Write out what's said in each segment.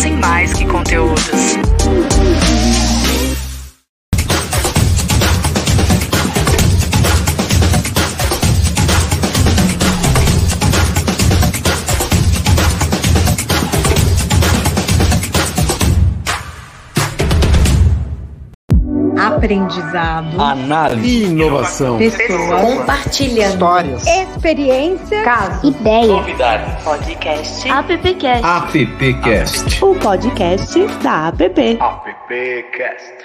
produzem mais que conteúdos. Aprendizado, análise, inovação, pessoas, compartilhando histórias, experiência, casos, ideias, novidades, podcast, AppCast, o podcast da App. AppCast.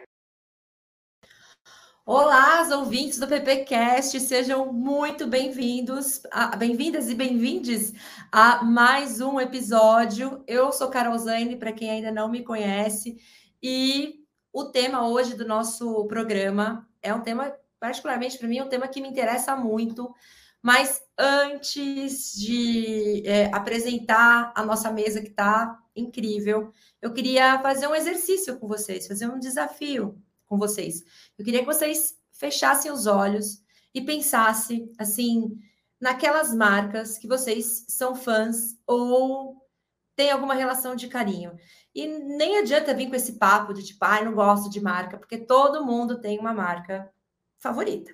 Olá, os ouvintes do PPcast, sejam muito bem-vindas e bem-vindes a mais um episódio. Eu sou Carol Zane, para quem ainda não me conhece, e o tema hoje do nosso programa é um tema, particularmente para mim, um tema que me interessa muito, mas antes de apresentar a nossa mesa que está incrível, eu queria fazer um exercício com vocês, fazer um desafio com vocês. Eu queria que vocês fechassem os olhos e pensassem, assim, naquelas marcas que vocês são fãs ou têm alguma relação de carinho. E nem adianta vir com esse papo de tipo, não gosto de marca, porque todo mundo tem uma marca favorita.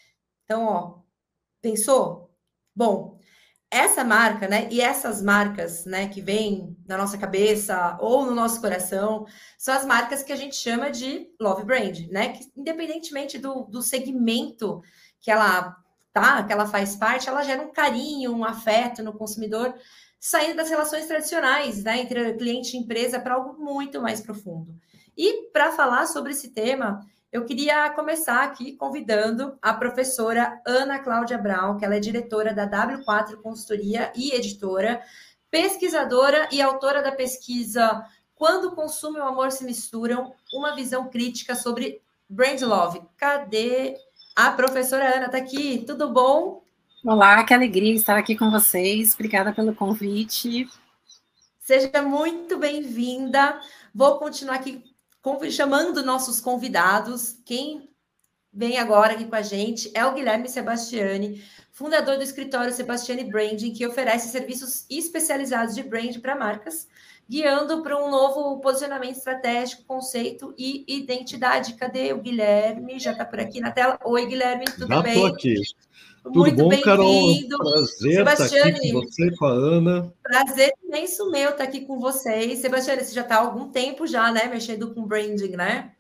Então, pensou? Bom, essa marca, né, e essas marcas, né, que vêm na nossa cabeça ou no nosso coração, são as marcas que a gente chama de love brand, né, que independentemente do segmento que ela faz parte, ela gera um carinho, um afeto no consumidor, saindo das relações tradicionais, né, entre cliente e empresa para algo muito mais profundo. E para falar sobre esse tema, eu queria começar aqui convidando a professora Ana Cláudia Brown, que ela é diretora da W4 Consultoria e editora, pesquisadora e autora da pesquisa Quando o Consumo e o Amor se Misturam, uma visão crítica sobre brand love. Cadê a professora Ana? Está aqui, tudo bom? Olá, que alegria estar aqui com vocês. Obrigada pelo convite. Seja muito bem-vinda. Vou continuar aqui chamando nossos convidados. Quem vem agora aqui com a gente é o Guilherme Sebastiani, fundador do escritório Sebastiani Branding, que oferece serviços especializados de brand para marcas, guiando para um novo posicionamento estratégico, conceito e identidade. Cadê o Guilherme? Já está por aqui na tela. Oi, Guilherme, tudo bem? Já estou aqui. Muito Tudo bom, Carol? bem-vindo. Prazer estar aqui com você, com a Ana. Prazer imenso meu estar aqui com vocês. Sebastiane, você já está há algum tempo já, né, mexendo com branding, né?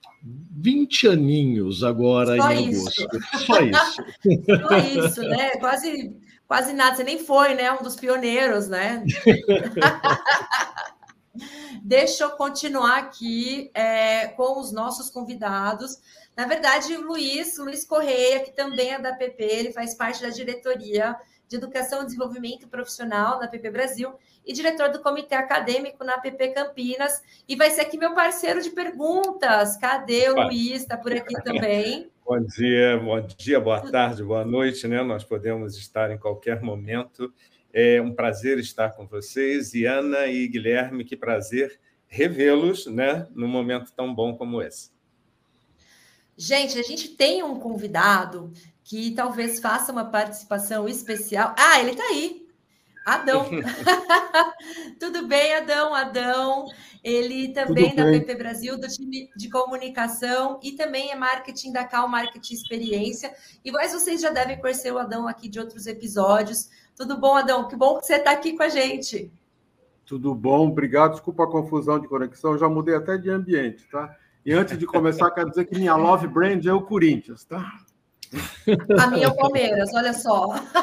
20 aninhos agora Só em isso. agosto. Só isso. Só isso, né? Quase nada. Você nem foi, né? Um dos pioneiros, né? Deixa eu continuar aqui com os nossos convidados. Na verdade, o Luiz Correia, que também é da PP, ele faz parte da diretoria de Educação e Desenvolvimento Profissional na PP Brasil e diretor do Comitê Acadêmico na PP Campinas. E vai ser aqui meu parceiro de perguntas. Cadê o Luiz? Está por aqui também. Bom dia, boa tarde, boa noite, né? Nós podemos estar em qualquer momento. É um prazer estar com vocês. E Ana e Guilherme, que prazer revê-los, né, num momento tão bom como esse. Gente, a gente tem um convidado que talvez faça uma participação especial. Ele está aí. Adão. Tudo bem, Adão? Adão. Ele também da PP Brasil, do time de comunicação e também é marketing da Cal Marketing Experiência. Mas vocês já devem conhecer o Adão aqui de outros episódios. Tudo bom, Adão? Que bom que você está aqui com a gente. Tudo bom, obrigado. Desculpa a confusão de conexão, já mudei até de ambiente, tá? E antes de começar, quero dizer que minha love brand é o Corinthians, tá? A minha é o Palmeiras, olha só.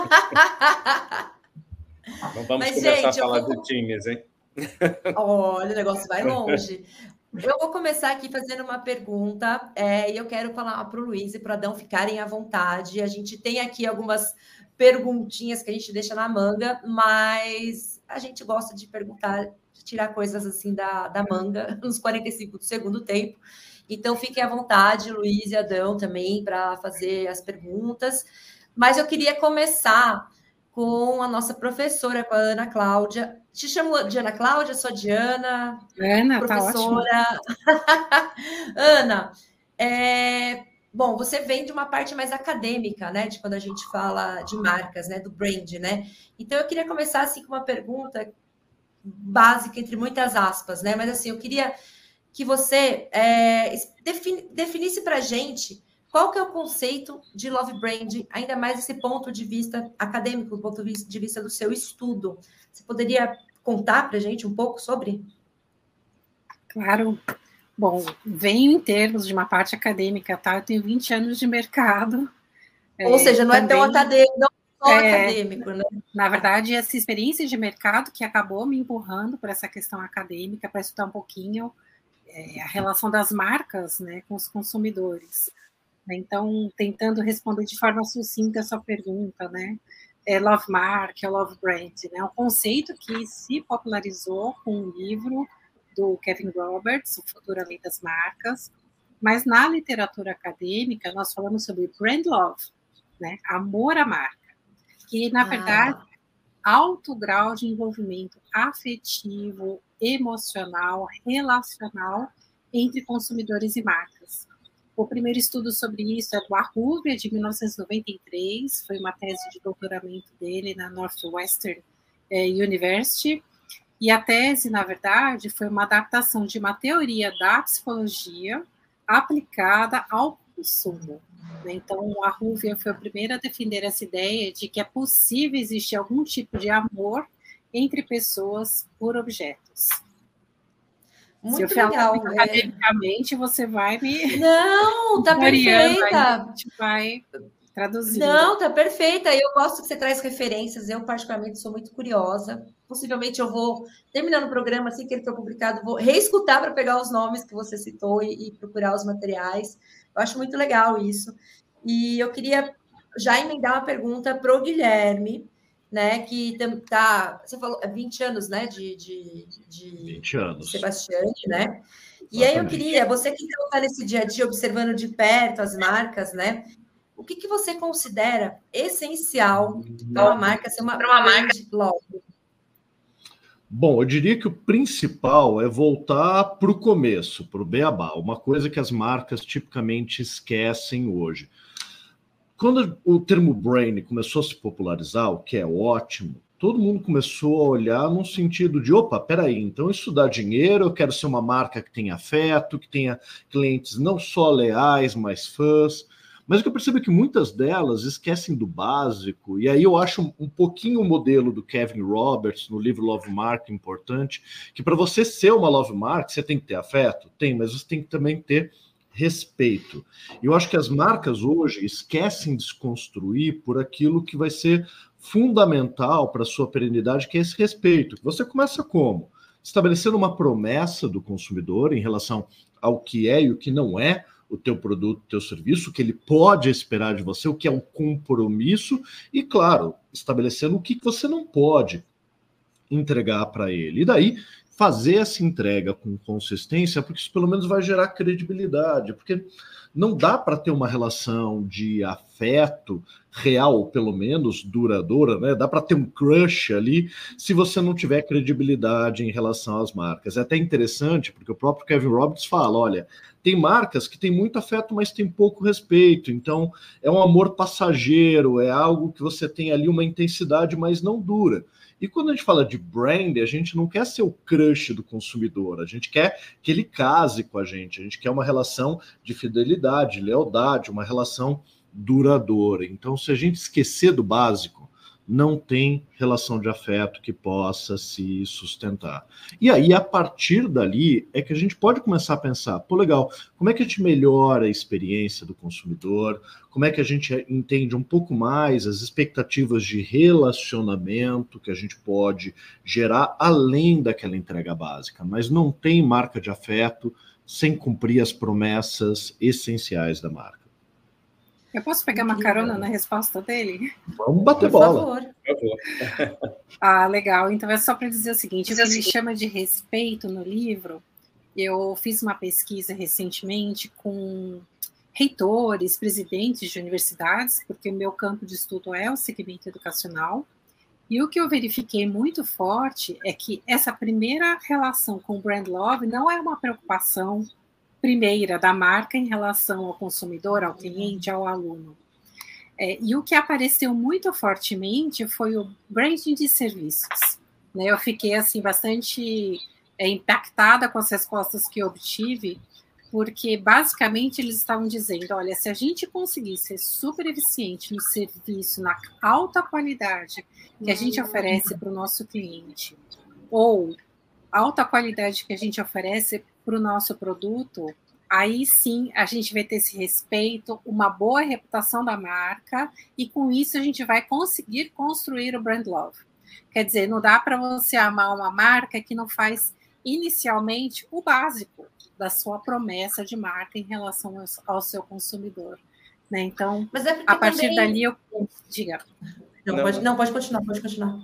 Não vamos começar a falar de times, hein? Olha, o negócio vai longe. Eu vou começar aqui fazendo uma pergunta e eu quero falar para o Luiz e para o Adão ficarem à vontade. A gente tem aqui algumas perguntinhas que a gente deixa na manga, mas a gente gosta de perguntar, de tirar coisas assim da manga nos 45 do segundo tempo. Então, fiquem à vontade, Luiz e Adão também, para fazer as perguntas. Mas eu queria começar com a nossa professora, com a Ana Cláudia. Te chamo de Ana Cláudia? Sou Diana. Ana, professora. Tá ótimo. Ana, bom, você vem de uma parte mais acadêmica, né? De quando a gente fala de marcas, né? Do brand, né? Então, eu queria começar assim com uma pergunta básica, entre muitas aspas, né? Mas assim, eu queria que você definisse para a gente qual que é o conceito de Love Brand, ainda mais esse ponto de vista acadêmico, do ponto de vista do seu estudo. Você poderia contar para a gente um pouco sobre? Claro. Bom, venho em termos de uma parte acadêmica, tá? Eu tenho 20 anos de mercado. Ou seja, não também, é tão acadêmico, não só acadêmico, né? Na verdade, essa experiência de mercado que acabou me empurrando para essa questão acadêmica, para estudar um pouquinho a relação das marcas, né, com os consumidores. Então, tentando responder de forma sucinta a sua pergunta, né? Love Mark, Love Brand, né? Um conceito que se popularizou com um livro do Kevin Roberts, O Futuro Além das Marcas, mas na literatura acadêmica nós falamos sobre brand love, né? Amor à marca, que na verdade alto grau de envolvimento afetivo, emocional, relacional entre consumidores e marcas. O primeiro estudo sobre isso é do Arruvia, de 1993, foi uma tese de doutoramento dele na Northwestern University, e a tese, na verdade, foi uma adaptação de uma teoria da psicologia aplicada ao consumo. Então, a Arruvia foi a primeira a defender essa ideia de que é possível existir algum tipo de amor entre pessoas por objetos. Muito Se eu legal. falar academicamente, você vai me... Não, tá perfeita. A gente vai traduzir. Não, tá perfeita. Eu gosto que você traz referências. Eu, particularmente, sou muito curiosa. Possivelmente eu vou, terminando o programa, assim que ele for publicado, vou reescutar para pegar os nomes que você citou e procurar os materiais. Eu acho muito legal isso. E eu queria já emendar uma pergunta para o Guilherme, né, que tá, você falou, 20 anos, né, de 20 anos. Sebastiani, né? E aí eu queria, você que está nesse dia a dia observando de perto as marcas, né? O que você considera essencial para uma marca ser uma brand love? Bom, eu diria que o principal é voltar para o começo, para o beabá, uma coisa que as marcas tipicamente esquecem hoje. Quando o termo brand começou a se popularizar, o que é ótimo, todo mundo começou a olhar num sentido de, opa, peraí, então isso dá dinheiro, eu quero ser uma marca que tenha afeto, que tenha clientes não só leais, mas fãs. Mas o que eu percebo é que muitas delas esquecem do básico, e aí eu acho um pouquinho o modelo do Kevin Roberts no livro Love Mark importante, que para você ser uma Love Mark, você tem que ter afeto? Tem, mas você tem que também ter respeito. Eu acho que as marcas hoje esquecem de se construir por aquilo que vai ser fundamental para a sua perenidade, que é esse respeito. Você começa como? Estabelecendo uma promessa do consumidor em relação ao que é e o que não é o teu produto, o teu serviço, o que ele pode esperar de você, o que é um compromisso, e, claro, estabelecendo o que você não pode entregar para ele. E daí, fazer essa entrega com consistência, porque isso pelo menos vai gerar credibilidade, porque não dá para ter uma relação de afeto real, ou pelo menos duradoura, né? Dá para ter um crush ali, se você não tiver credibilidade em relação às marcas. É até interessante, porque o próprio Kevin Roberts fala, olha, tem marcas que têm muito afeto, mas tem pouco respeito, então é um amor passageiro, é algo que você tem ali uma intensidade, mas não dura. E quando a gente fala de brand, a gente não quer ser o crush do consumidor, a gente quer que ele case com a gente quer uma relação de fidelidade, lealdade, uma relação duradoura. Então, se a gente esquecer do básico, não tem relação de afeto que possa se sustentar. E aí, a partir dali, é que a gente pode começar a pensar, pô, legal, como é que a gente melhora a experiência do consumidor? Como é que a gente entende um pouco mais as expectativas de relacionamento que a gente pode gerar além daquela entrega básica? Mas não tem marca de afeto sem cumprir as promessas essenciais da marca. Eu posso pegar uma carona na resposta dele? Vamos bater bola. Por favor. Ah, legal. Então é só para dizer o seguinte, o que ele chama de respeito no livro, eu fiz uma pesquisa recentemente com reitores, presidentes de universidades, porque o meu campo de estudo é o segmento educacional, e o que eu verifiquei muito forte é que essa primeira relação com o brand love não é uma preocupação primeira da marca em relação ao consumidor, ao cliente, ao aluno. E o que apareceu muito fortemente foi o branding de serviços. né? Eu fiquei assim bastante impactada com as respostas que eu obtive, porque basicamente eles estavam dizendo, olha, se a gente conseguir ser super eficiente no serviço, na alta qualidade que a gente oferece para o nosso cliente, ou alta qualidade que a gente oferece para o nosso produto, aí sim a gente vai ter esse respeito, uma boa reputação da marca, e com isso a gente vai conseguir construir o brand love. Quer dizer, não dá para você amar uma marca que não faz inicialmente o básico da sua promessa de marca em relação ao seu consumidor, né? Então, a partir dali eu diga. Pode continuar.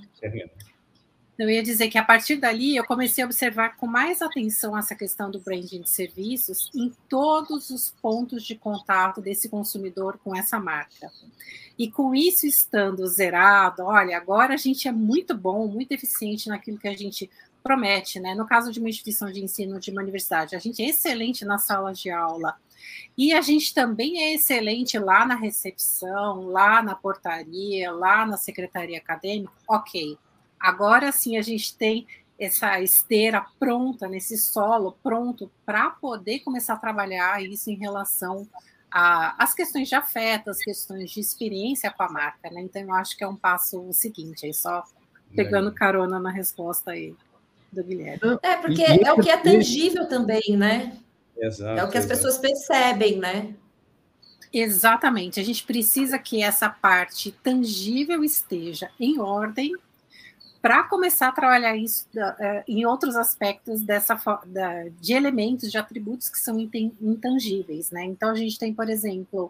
Eu ia dizer que a partir dali eu comecei a observar com mais atenção essa questão do branding de serviços em todos os pontos de contato desse consumidor com essa marca. E com isso estando zerado, olha, agora a gente é muito bom, muito eficiente naquilo que a gente promete, né? No caso de uma instituição de ensino, de uma universidade, a gente é excelente na sala de aula. E a gente também é excelente lá na recepção, lá na portaria, lá na secretaria acadêmica. Ok. Agora sim a gente tem essa esteira pronta, nesse solo pronto para poder começar a trabalhar isso em relação às questões de afeto, as questões de experiência com a marca, né? Então eu acho que é um passo seguinte, aí só pegando carona na resposta aí do Guilherme. Porque é o que é tangível também, né? Exato, é o que as pessoas percebem, né? Exatamente. A gente precisa que essa parte tangível esteja em ordem para começar a trabalhar isso em outros aspectos de elementos, de atributos que são intangíveis, né? Então, a gente tem, por exemplo,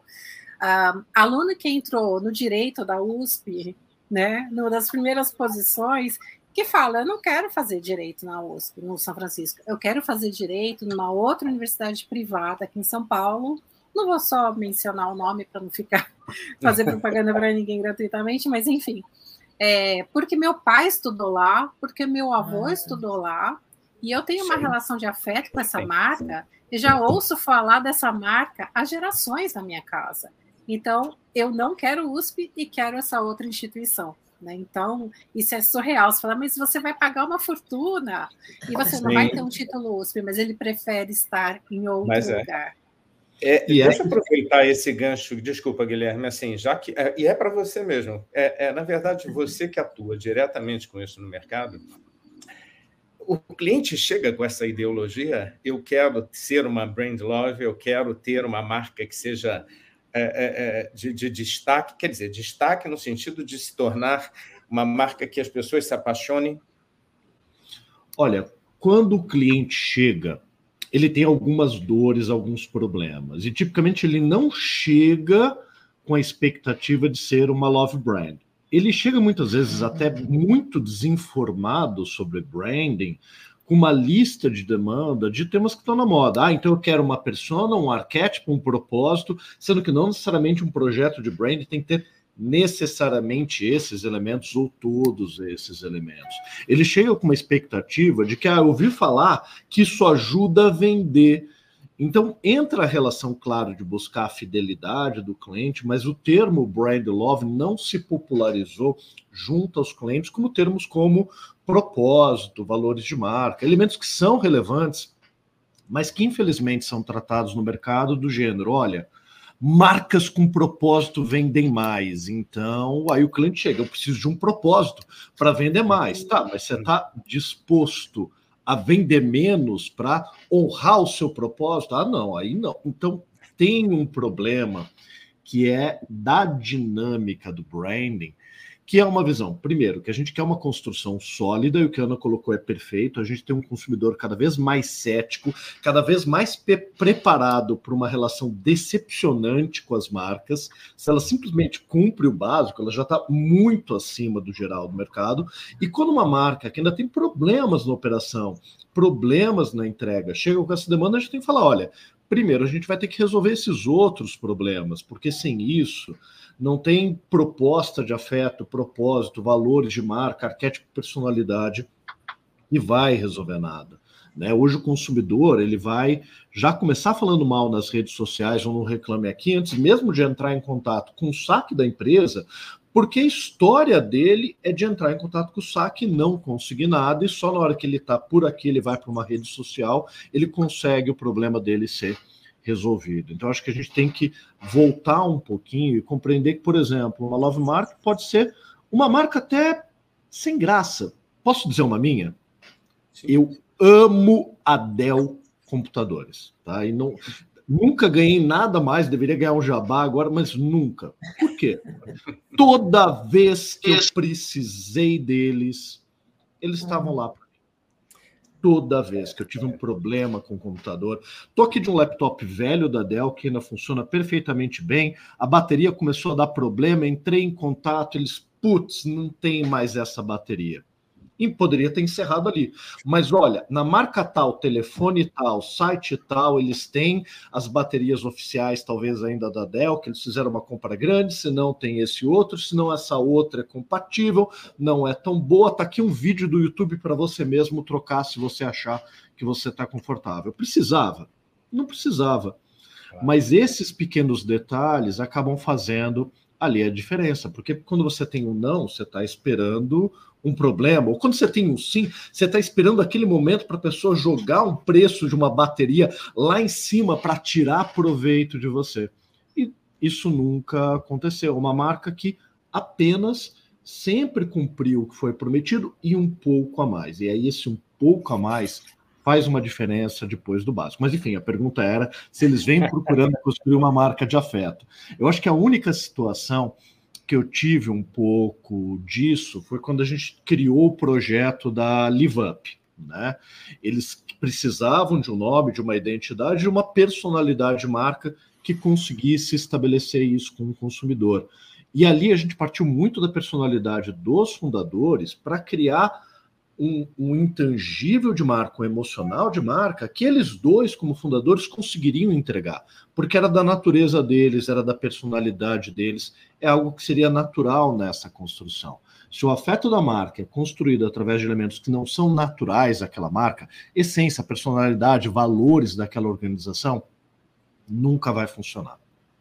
aluno que entrou no direito da USP, né, numa das primeiras posições, que fala, eu não quero fazer direito na USP, no São Francisco, eu quero fazer direito numa outra universidade privada aqui em São Paulo. Não vou só mencionar o nome para não ficar fazer propaganda para ninguém gratuitamente, mas enfim, porque meu pai estudou lá, porque meu avô estudou lá, e eu tenho uma relação de afeto com essa marca, e já ouço falar dessa marca há gerações na minha casa. Então, eu não quero USP e quero essa outra instituição. Né? Então, isso é surreal. Você fala, mas você vai pagar uma fortuna e você não vai ter um título USP, mas ele prefere estar em outro lugar. Deixa eu aproveitar esse gancho, desculpa, Guilherme, assim, já que e é para você mesmo. Na verdade, você que atua diretamente com isso no mercado, o cliente chega com essa ideologia, eu quero ser uma brand love, eu quero ter uma marca que seja de destaque, quer dizer, destaque no sentido de se tornar uma marca que as pessoas se apaixonem? Olha, quando o cliente chega, ele tem algumas dores, alguns problemas, e tipicamente ele não chega com a expectativa de ser uma love brand. Ele chega muitas vezes até muito desinformado sobre branding, com uma lista de demanda de temas que estão na moda. Então eu quero uma persona, um arquétipo, um propósito, sendo que não necessariamente um projeto de branding tem que ter necessariamente esses elementos ou todos esses elementos. Ele chega com uma expectativa de que eu ouvi falar que isso ajuda a vender. Então entra a relação, claro, de buscar a fidelidade do cliente, mas o termo brand love não se popularizou junto aos clientes como termos como propósito, valores de marca, elementos que são relevantes, mas que infelizmente são tratados no mercado do gênero, olha, marcas com propósito vendem mais, então aí o cliente chega, eu preciso de um propósito para vender mais, tá, mas você está disposto a vender menos para honrar o seu propósito? Ah, não, aí não. Então tem um problema que é da dinâmica do branding, que é uma visão, primeiro, que a gente quer uma construção sólida, e o que a Ana colocou é perfeito, a gente tem um consumidor cada vez mais cético, cada vez mais preparado para uma relação decepcionante com as marcas. Se ela simplesmente cumpre o básico, ela já está muito acima do geral do mercado, e quando uma marca que ainda tem problemas na operação, problemas na entrega, chega com essa demanda, a gente tem que falar, olha, primeiro, a gente vai ter que resolver esses outros problemas, porque sem isso não tem proposta de afeto, propósito, valores de marca, arquétipo, personalidade, e vai resolver nada. Né? Hoje o consumidor ele vai já começar falando mal nas redes sociais ou no Reclame Aqui, antes mesmo de entrar em contato com o saque da empresa, porque a história dele é de entrar em contato com o saque e não conseguir nada, e só na hora que ele está por aqui, ele vai para uma rede social, ele consegue o problema dele ser resolvido. Então, acho que a gente tem que voltar um pouquinho e compreender que, por exemplo, uma love mark pode ser uma marca até sem graça. Posso dizer uma minha? Sim. Eu amo a Dell Computadores, tá? E não, nunca ganhei nada mais, deveria ganhar um jabá agora, mas nunca. Por quê? Toda vez que eu precisei deles, eles estavam lá. Toda vez que eu tive um problema com o computador, tô aqui de um laptop velho da Dell, que ainda funciona perfeitamente bem, a bateria começou a dar problema, entrei em contato, eles, putz, não tem mais essa bateria. E poderia ter encerrado ali. Mas olha, na marca tal, telefone tal, site tal, eles têm as baterias oficiais, talvez ainda da Dell, que eles fizeram uma compra grande, se não tem esse outro, se não essa outra é compatível, não é tão boa. Tá aqui um vídeo do YouTube para você mesmo trocar se você achar que você está confortável. Precisava? Não precisava. Mas esses pequenos detalhes acabam fazendo ali a diferença, porque quando você tem um não, você está esperando um problema, ou quando você tem um sim, você está esperando aquele momento para a pessoa jogar um preço de uma bateria lá em cima para tirar proveito de você. E isso nunca aconteceu. Uma marca que apenas sempre cumpriu o que foi prometido e um pouco a mais. E aí esse um pouco a mais faz uma diferença depois do básico. Mas enfim, a pergunta era se eles vêm procurando construir uma marca de afeto. Eu acho que a única situação que eu tive um pouco disso foi quando a gente criou o projeto da LiveUp, né? Eles precisavam de um nome, de uma identidade, de uma personalidade de marca que conseguisse estabelecer isso com o consumidor. E ali a gente partiu muito da personalidade dos fundadores para criar um intangível de marca, um emocional de marca, que eles dois, como fundadores, conseguiriam entregar, porque era da natureza deles, era da personalidade deles, é algo que seria natural nessa construção. Se o afeto da marca é construído através de elementos que não são naturais àquela marca, essência, personalidade, valores daquela organização, nunca vai funcionar.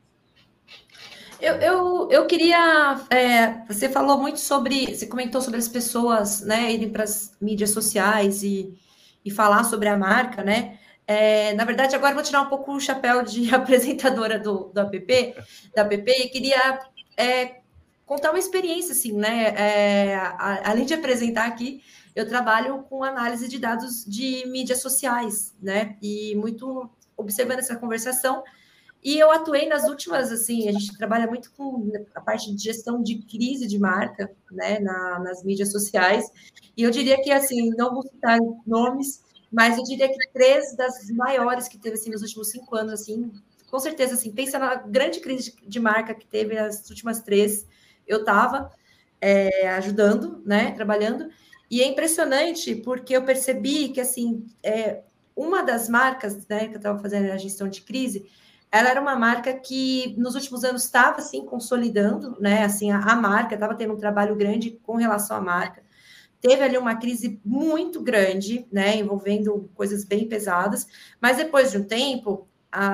Eu queria... você falou muito sobre... Você comentou sobre as pessoas, né, irem para as mídias sociais e falar sobre a marca, né? Na verdade, agora eu vou tirar um pouco o chapéu de apresentadora da app, e queria contar uma experiência, assim, né? Além de apresentar aqui, eu trabalho com análise de dados de mídias sociais, né? E muito observando essa conversação. E eu atuei nas últimas, assim, a gente trabalha muito com a parte de gestão de crise de marca, né, nas mídias sociais, e eu diria que, assim, não vou citar nomes, mas eu diria que 3 das maiores que teve, assim, nos últimos 5 anos, assim, com certeza, assim, pensa na grande crise de marca que teve as últimas 3, eu estava ajudando, né, trabalhando, e é impressionante porque eu percebi que, assim, uma das marcas, né, que eu estava fazendo a gestão de crise, ela era uma marca que nos últimos anos estava assim consolidando, né? Assim, a marca estava tendo um trabalho grande com relação à marca. Teve ali uma crise muito grande, né? Envolvendo coisas bem pesadas, mas depois de um tempo,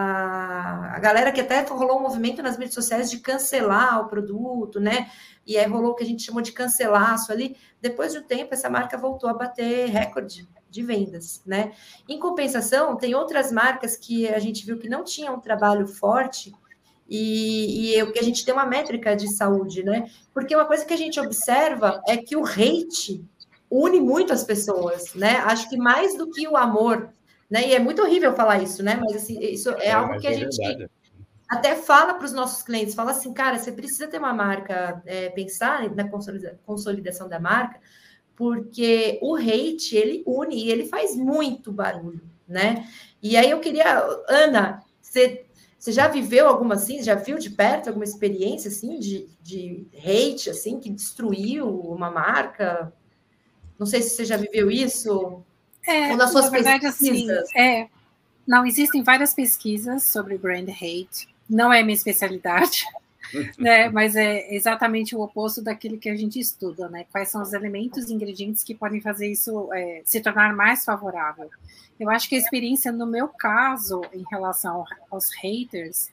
a galera que até rolou um movimento nas mídias sociais de cancelar o produto, né? E aí rolou o que a gente chamou de cancelaço ali. Depois de um tempo, essa marca voltou a bater recorde de vendas, né? Em compensação, tem outras marcas que a gente viu que não tinham um trabalho forte e a gente tem uma métrica de saúde, né? Porque uma coisa que a gente observa é que o hate une muito as pessoas, né? Acho que mais do que o amor, né? E é muito horrível falar isso, né? Mas assim, isso é algo que a gente até fala para os nossos clientes, fala assim, cara, você precisa ter uma marca, pensar na consolidação da marca, porque o hate, ele une e ele faz muito barulho, né? E aí eu queria... Ana, você já viveu alguma assim? Já viu de perto alguma experiência assim de hate, assim, que destruiu uma marca? Não sei se você já viveu isso. Ou nas suas pesquisas. Assim, não, existem várias pesquisas sobre brand hate. Não é minha especialidade. Né, mas é exatamente o oposto daquilo que a gente estuda, né? Quais são os elementos e ingredientes que podem fazer isso se tornar mais favorável. Eu acho que a experiência, no meu caso, em relação aos haters,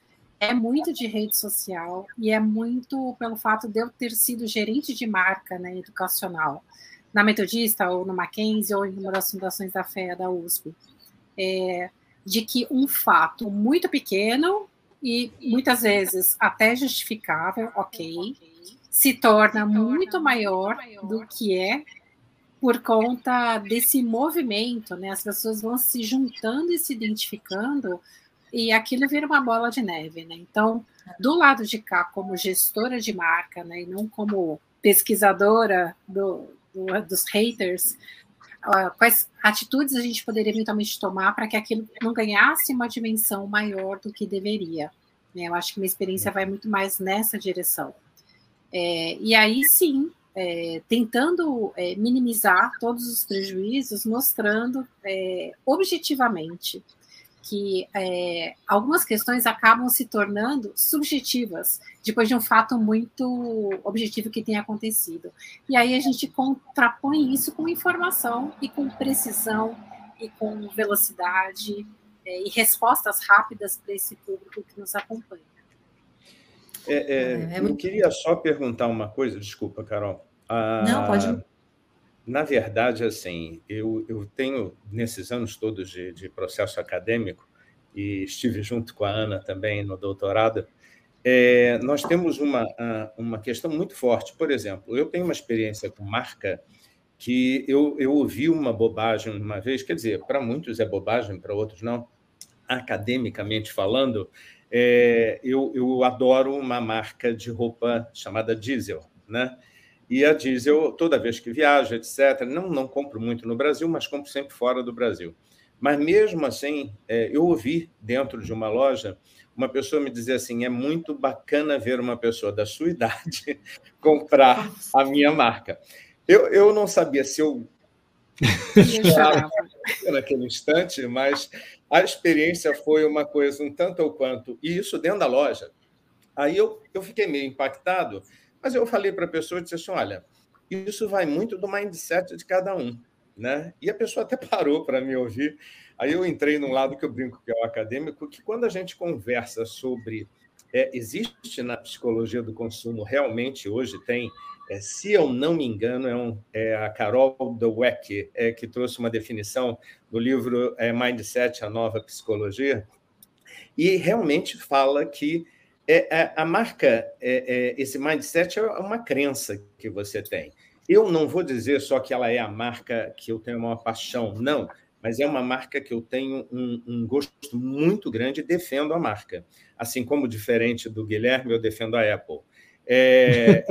é muito de rede social e é muito pelo fato de eu ter sido gerente de marca, né, educacional, na Metodista ou no Mackenzie ou em uma das fundações da FEA da USP, de que um fato muito pequeno e muitas vezes até justificável, ok, se torna muito maior do que é por conta desse movimento, né? As pessoas vão se juntando e se identificando e aquilo vira uma bola de neve, né? Então, do lado de cá, como gestora de marca, né, e não como pesquisadora dos haters, quais atitudes a gente poderia eventualmente tomar para que aquilo não ganhasse uma dimensão maior do que deveria, né? Eu acho que minha experiência vai muito mais nessa direção. E aí, sim, tentando minimizar todos os prejuízos, mostrando objetivamente que algumas questões acabam se tornando subjetivas depois de um fato muito objetivo que tem acontecido. E aí a gente contrapõe isso com informação e com precisão e com velocidade e respostas rápidas para esse público que nos acompanha. Eu queria só perguntar uma coisa, desculpa, Carol. Não, pode. Na verdade, assim, eu tenho, nesses anos todos de processo acadêmico, e estive junto com a Ana também no doutorado, nós temos uma questão muito forte. Por exemplo, eu tenho uma experiência com marca que eu ouvi uma bobagem uma vez, quer dizer, para muitos é bobagem, para outros não, academicamente falando. Eu adoro uma marca de roupa chamada Diesel, né? E a Diesel, toda vez que viajo, etc., não compro muito no Brasil, mas compro sempre fora do Brasil. Mas, mesmo assim, eu ouvi dentro de uma loja uma pessoa me dizer assim, é muito bacana ver uma pessoa da sua idade comprar a minha marca. Eu não sabia se eu chorava naquele instante, mas a experiência foi uma coisa um tanto ou quanto, e isso dentro da loja. Aí eu fiquei meio impactado, mas eu falei para a pessoa e disse assim, olha, isso vai muito do mindset de cada um, né? E a pessoa até parou para me ouvir. Aí eu entrei num lado que eu brinco, que é o acadêmico, que quando a gente conversa sobre... existe na psicologia do consumo, realmente hoje tem, se eu não me engano, a Carol Dweck, que trouxe uma definição no livro Mindset, a Nova Psicologia, e realmente fala que a marca, esse mindset é uma crença que você tem. Eu não vou dizer só que ela é a marca que eu tenho uma paixão, não, mas é uma marca que eu tenho um gosto muito grande e defendo a marca. Assim como, diferente do Guilherme, eu defendo a Apple. É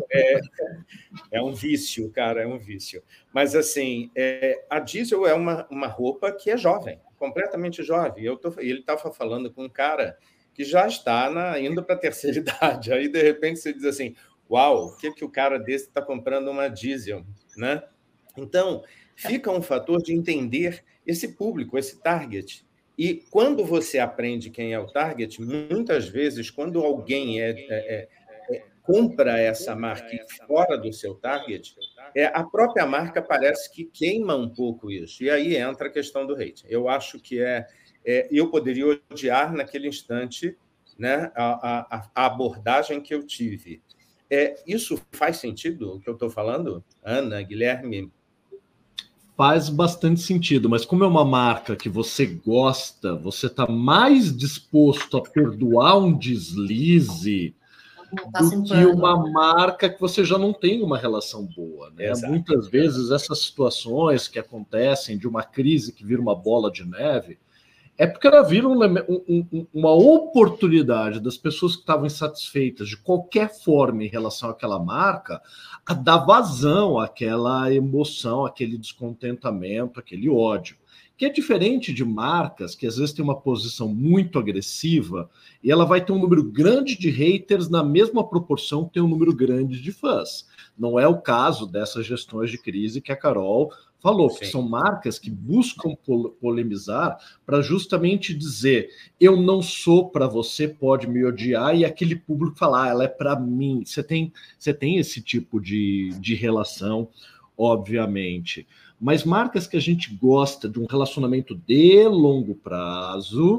um vício, cara, é um vício. Mas, assim, a Diesel é uma roupa que é jovem, completamente jovem. Ele estava falando com um cara que já está indo para a terceira idade. Aí, de repente, você diz assim, uau, o que o cara desse está comprando uma Diesel, né? Então, fica um fator de entender esse público, esse target. E quando você aprende quem é o target, muitas vezes, quando alguém compra essa marca fora do seu target, a própria marca parece que queima um pouco isso. E aí entra a questão do hate. Eu acho que eu poderia odiar naquele instante, né, a abordagem que eu tive. Isso faz sentido, o que eu estou falando? Ana, Guilherme? Faz bastante sentido, mas como é uma marca que você gosta, você está mais disposto a perdoar um deslize do que uma marca que você já não tem uma relação boa, né? Muitas vezes essas situações que acontecem de uma crise que vira uma bola de neve é porque ela vira uma oportunidade das pessoas que estavam insatisfeitas de qualquer forma em relação àquela marca a dar vazão àquela emoção, aquele descontentamento, aquele ódio. Que é diferente de marcas que às vezes tem uma posição muito agressiva e ela vai ter um número grande de haters na mesma proporção que tem um número grande de fãs. Não é o caso dessas gestões de crise que a Carol falou, porque são marcas que buscam polemizar para justamente dizer, eu não sou para você, pode me odiar, e aquele público falar, ela é para mim. Você tem esse tipo de relação, obviamente. Mas marcas que a gente gosta de um relacionamento de longo prazo,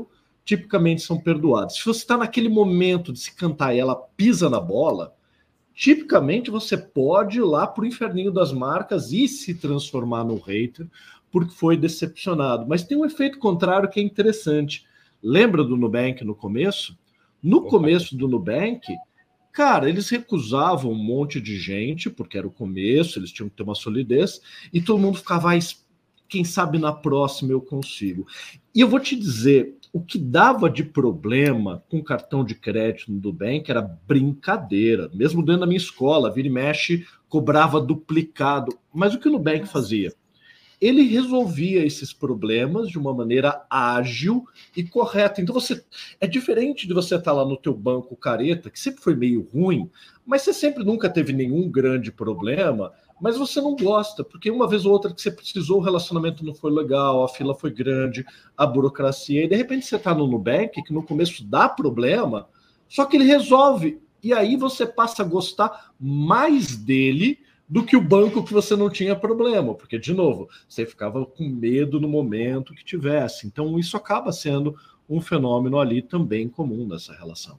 tipicamente são perdoadas. Se você está naquele momento de se cantar e ela pisa na bola, tipicamente você pode ir lá para o inferninho das marcas e se transformar no hater porque foi decepcionado. Mas tem um efeito contrário que é interessante. Lembra do Nubank no começo? No começo do Nubank, cara, eles recusavam um monte de gente, porque era o começo, eles tinham que ter uma solidez, e todo mundo ficava, quem sabe na próxima eu consigo. E eu vou te dizer, o que dava de problema com cartão de crédito no Nubank era brincadeira. Mesmo dentro da minha escola, vira e mexe, cobrava duplicado. Mas o que o Nubank fazia? Ele resolvia esses problemas de uma maneira ágil e correta. Então é diferente de você estar lá no teu banco careta, que sempre foi meio ruim, mas você sempre nunca teve nenhum grande problema, mas você não gosta, porque uma vez ou outra que você precisou, o relacionamento não foi legal, a fila foi grande, a burocracia, e de repente você está no Nubank, que no começo dá problema, só que ele resolve, e aí você passa a gostar mais dele do que o banco que você não tinha problema, porque, de novo, você ficava com medo no momento que tivesse. Então, isso acaba sendo um fenômeno ali também comum nessa relação.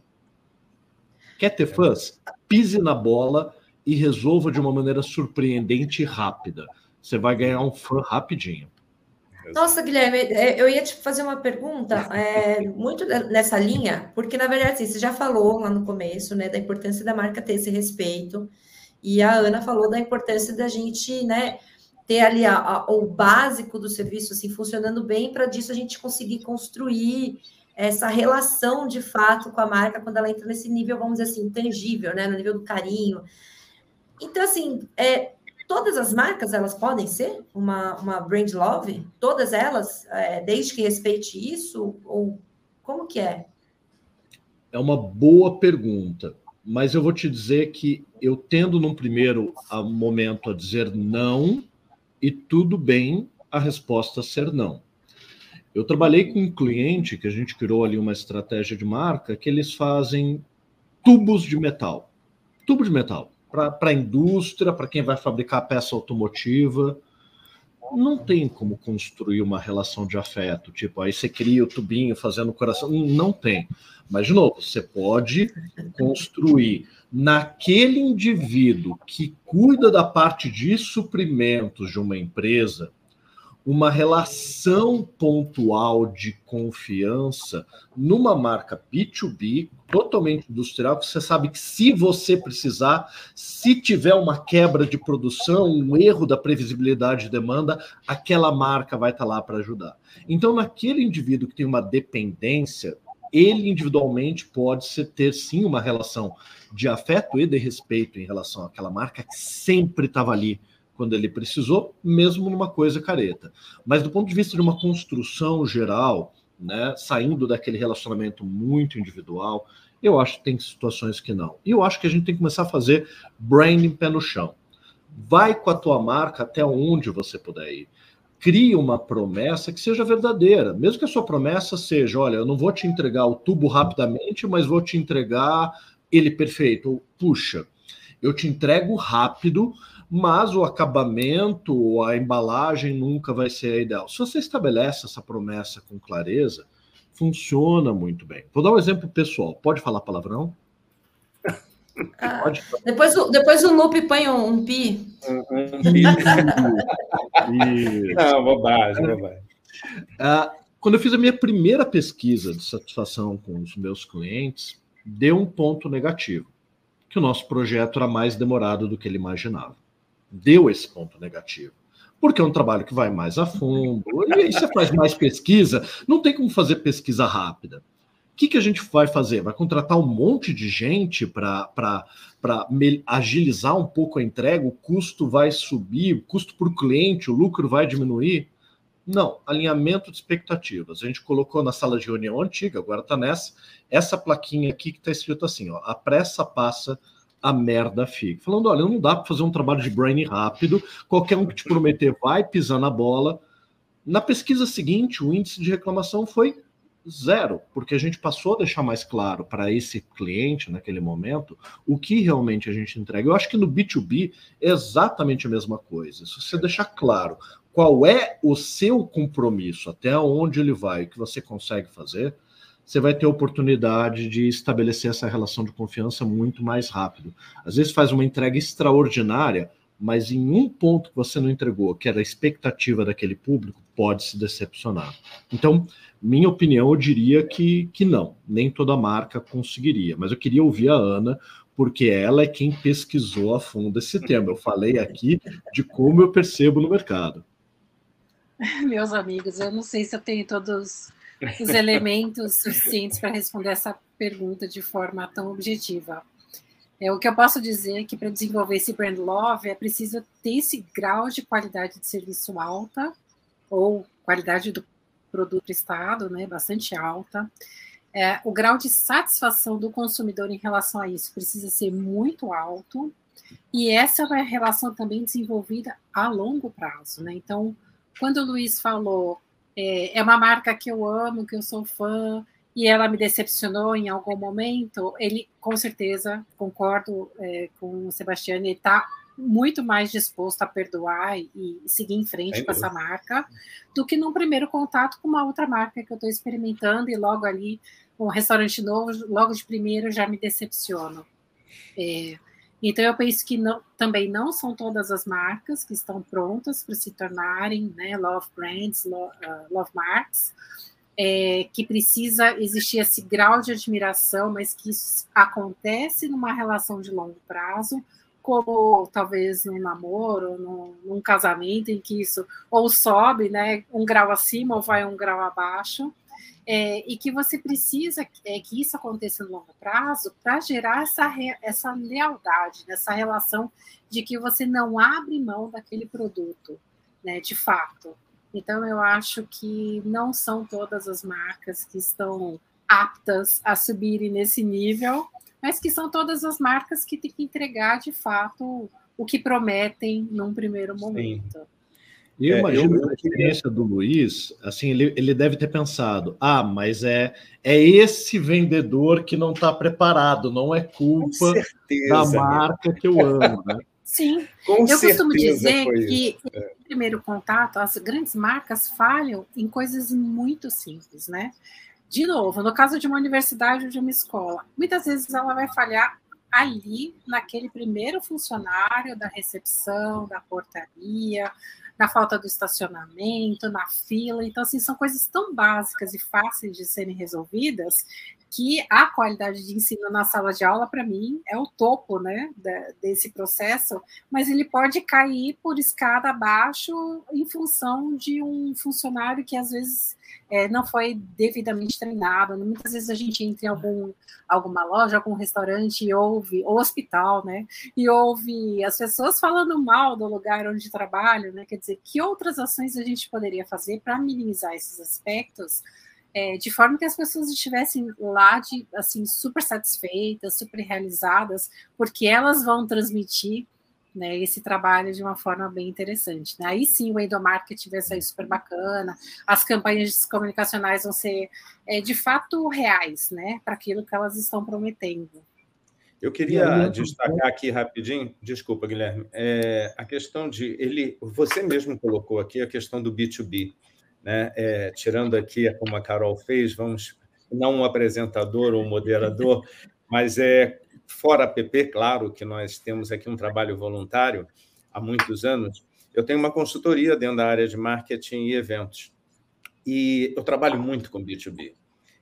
Quer ter fãs? Pise na bola e resolva de uma maneira surpreendente e rápida. Você vai ganhar um fã rapidinho. Nossa, Guilherme, eu ia te fazer uma pergunta muito nessa linha, porque, na verdade, assim, você já falou lá no começo, né, da importância da marca ter esse respeito. E a Ana falou da importância da gente, né, ter ali o básico do serviço assim, funcionando bem, para disso a gente conseguir construir essa relação de fato com a marca quando ela entra nesse nível, vamos dizer assim, intangível, né, no nível do carinho. Então, assim, todas as marcas, elas podem ser uma brand love? Todas elas, desde que respeite isso? Ou como que é? É uma boa pergunta. Mas eu vou te dizer que eu tendo num primeiro momento a dizer não, e tudo bem a resposta ser não. Eu trabalhei com um cliente que a gente criou ali uma estratégia de marca que eles fazem tubos de metal. Tubo de metal. Para a indústria, para quem vai fabricar peça automotiva. Não tem como construir uma relação de afeto. Tipo, aí você cria o tubinho fazendo o coração. Não tem. Mas, de novo, você pode construir naquele indivíduo que cuida da parte de suprimentos de uma empresa uma relação pontual de confiança numa marca B2B, totalmente industrial, que você sabe que se você precisar, se tiver uma quebra de produção, um erro da previsibilidade de demanda, aquela marca vai estar lá para ajudar. Então, naquele indivíduo que tem uma dependência, ele individualmente pode ter sim uma relação de afeto e de respeito em relação àquela marca que sempre estava ali quando ele precisou, mesmo numa coisa careta. Mas do ponto de vista de uma construção geral, né, saindo daquele relacionamento muito individual, eu acho que tem situações que não. E eu acho que a gente tem que começar a fazer branding pé no chão. Vai com a tua marca até onde você puder ir. Cria uma promessa que seja verdadeira. Mesmo que a sua promessa seja, olha, eu não vou te entregar o tubo rapidamente, mas vou te entregar ele perfeito. Ou, puxa, eu te entrego rápido, mas o acabamento, a embalagem nunca vai ser a ideal. Se você estabelece essa promessa com clareza, funciona muito bem. Vou dar um exemplo pessoal. Pode falar palavrão? Pode. Depois o Lupe põe um pi. Não, bobagem. Quando eu fiz a minha primeira pesquisa de satisfação com os meus clientes, deu um ponto negativo, que o nosso projeto era mais demorado do que ele imaginava. Deu esse ponto negativo. Porque é um trabalho que vai mais a fundo, e aí você faz mais pesquisa, não tem como fazer pesquisa rápida. O que a gente vai fazer? Vai contratar um monte de gente para agilizar um pouco a entrega, o custo vai subir, o custo por cliente, o lucro vai diminuir? Não, alinhamento de expectativas. A gente colocou na sala de reunião antiga, agora está essa plaquinha aqui que está escrito assim, ó, a pressa passa, a merda fica. Falando, olha, não dá para fazer um trabalho de branding rápido, qualquer um que te prometer vai pisar na bola. Na pesquisa seguinte, o índice de reclamação foi 0, porque a gente passou a deixar mais claro para esse cliente, naquele momento, o que realmente a gente entrega. Eu acho que no B2B é exatamente a mesma coisa. Se você deixar claro qual é o seu compromisso, até onde ele vai, o que você consegue fazer, você vai ter a oportunidade de estabelecer essa relação de confiança muito mais rápido. Às vezes faz uma entrega extraordinária, mas em um ponto que você não entregou, que era a expectativa daquele público, pode se decepcionar. Então, minha opinião, eu diria que não, nem toda marca conseguiria. Mas eu queria ouvir a Ana, porque ela é quem pesquisou a fundo esse tema. Eu falei aqui de como eu percebo no mercado. Meus amigos, eu não sei se eu tenho todos os elementos suficientes para responder essa pergunta de forma tão objetiva. O que eu posso dizer é que para desenvolver esse brand love é preciso ter esse grau de qualidade de serviço alta, ou qualidade do produto prestado, né, bastante alta. O grau de satisfação do consumidor em relação a isso precisa ser muito alto, e essa é uma relação também desenvolvida a longo prazo, né? Então, quando o Luiz falou, é uma marca que eu amo, que eu sou fã, e ela me decepcionou em algum momento, ele, com certeza, concordo com o Sebastião, ele está muito mais disposto a perdoar e seguir em frente com essa marca do que num primeiro contato com uma outra marca que eu estou experimentando e logo ali, um restaurante novo, logo de primeiro já me decepciono. Então, eu penso que também não são todas as marcas que estão prontas para se tornarem, né, love brands, love marks, que precisa existir esse grau de admiração, mas que isso acontece numa relação de longo prazo, como talvez num namoro, num casamento, em que isso ou sobe, né, um grau acima ou vai um grau abaixo, e que você precisa que isso aconteça no longo prazo para gerar essa lealdade, essa relação de que você não abre mão daquele produto, né, de fato. Então, eu acho que não são todas as marcas que estão aptas a subirem nesse nível, mas que são todas as marcas que têm que entregar, de fato, o que prometem num primeiro momento. E eu imagino que a experiência do Luiz, assim, ele deve ter pensado, mas é esse vendedor que não está preparado, não é culpa da marca que eu amo, né? Sim, eu costumo dizer que no primeiro contato, as grandes marcas falham em coisas muito simples, né? De novo, no caso de uma universidade ou de uma escola, muitas vezes ela vai falhar ali, naquele primeiro funcionário da recepção, da portaria, na falta do estacionamento, na fila. Então, assim, são coisas tão básicas e fáceis de serem resolvidas que a qualidade de ensino na sala de aula, para mim, é o topo, né, desse processo, mas ele pode cair por escada abaixo em função de um funcionário que, às vezes, não foi devidamente treinado. Muitas vezes a gente entra em alguma loja, algum restaurante e ouve, ou hospital, né, e ouve as pessoas falando mal do lugar onde trabalham, né, quer dizer, que outras ações a gente poderia fazer para minimizar esses aspectos, de forma que as pessoas estivessem lá assim, super satisfeitas, super realizadas, porque elas vão transmitir, né, esse trabalho de uma forma bem interessante, né? Aí sim o endomarketing vai sair super bacana, as campanhas comunicacionais vão ser de fato reais, né, para aquilo que elas estão prometendo. Eu queria destacar aqui rapidinho, desculpa, Guilherme, a questão você mesmo colocou aqui a questão do B2B, né? Tirando aqui, como a Carol fez, não um apresentador ou um moderador, mas fora a PP, claro que nós temos aqui um trabalho voluntário há muitos anos. Eu tenho uma consultoria dentro da área de marketing e eventos, e eu trabalho muito com B2B.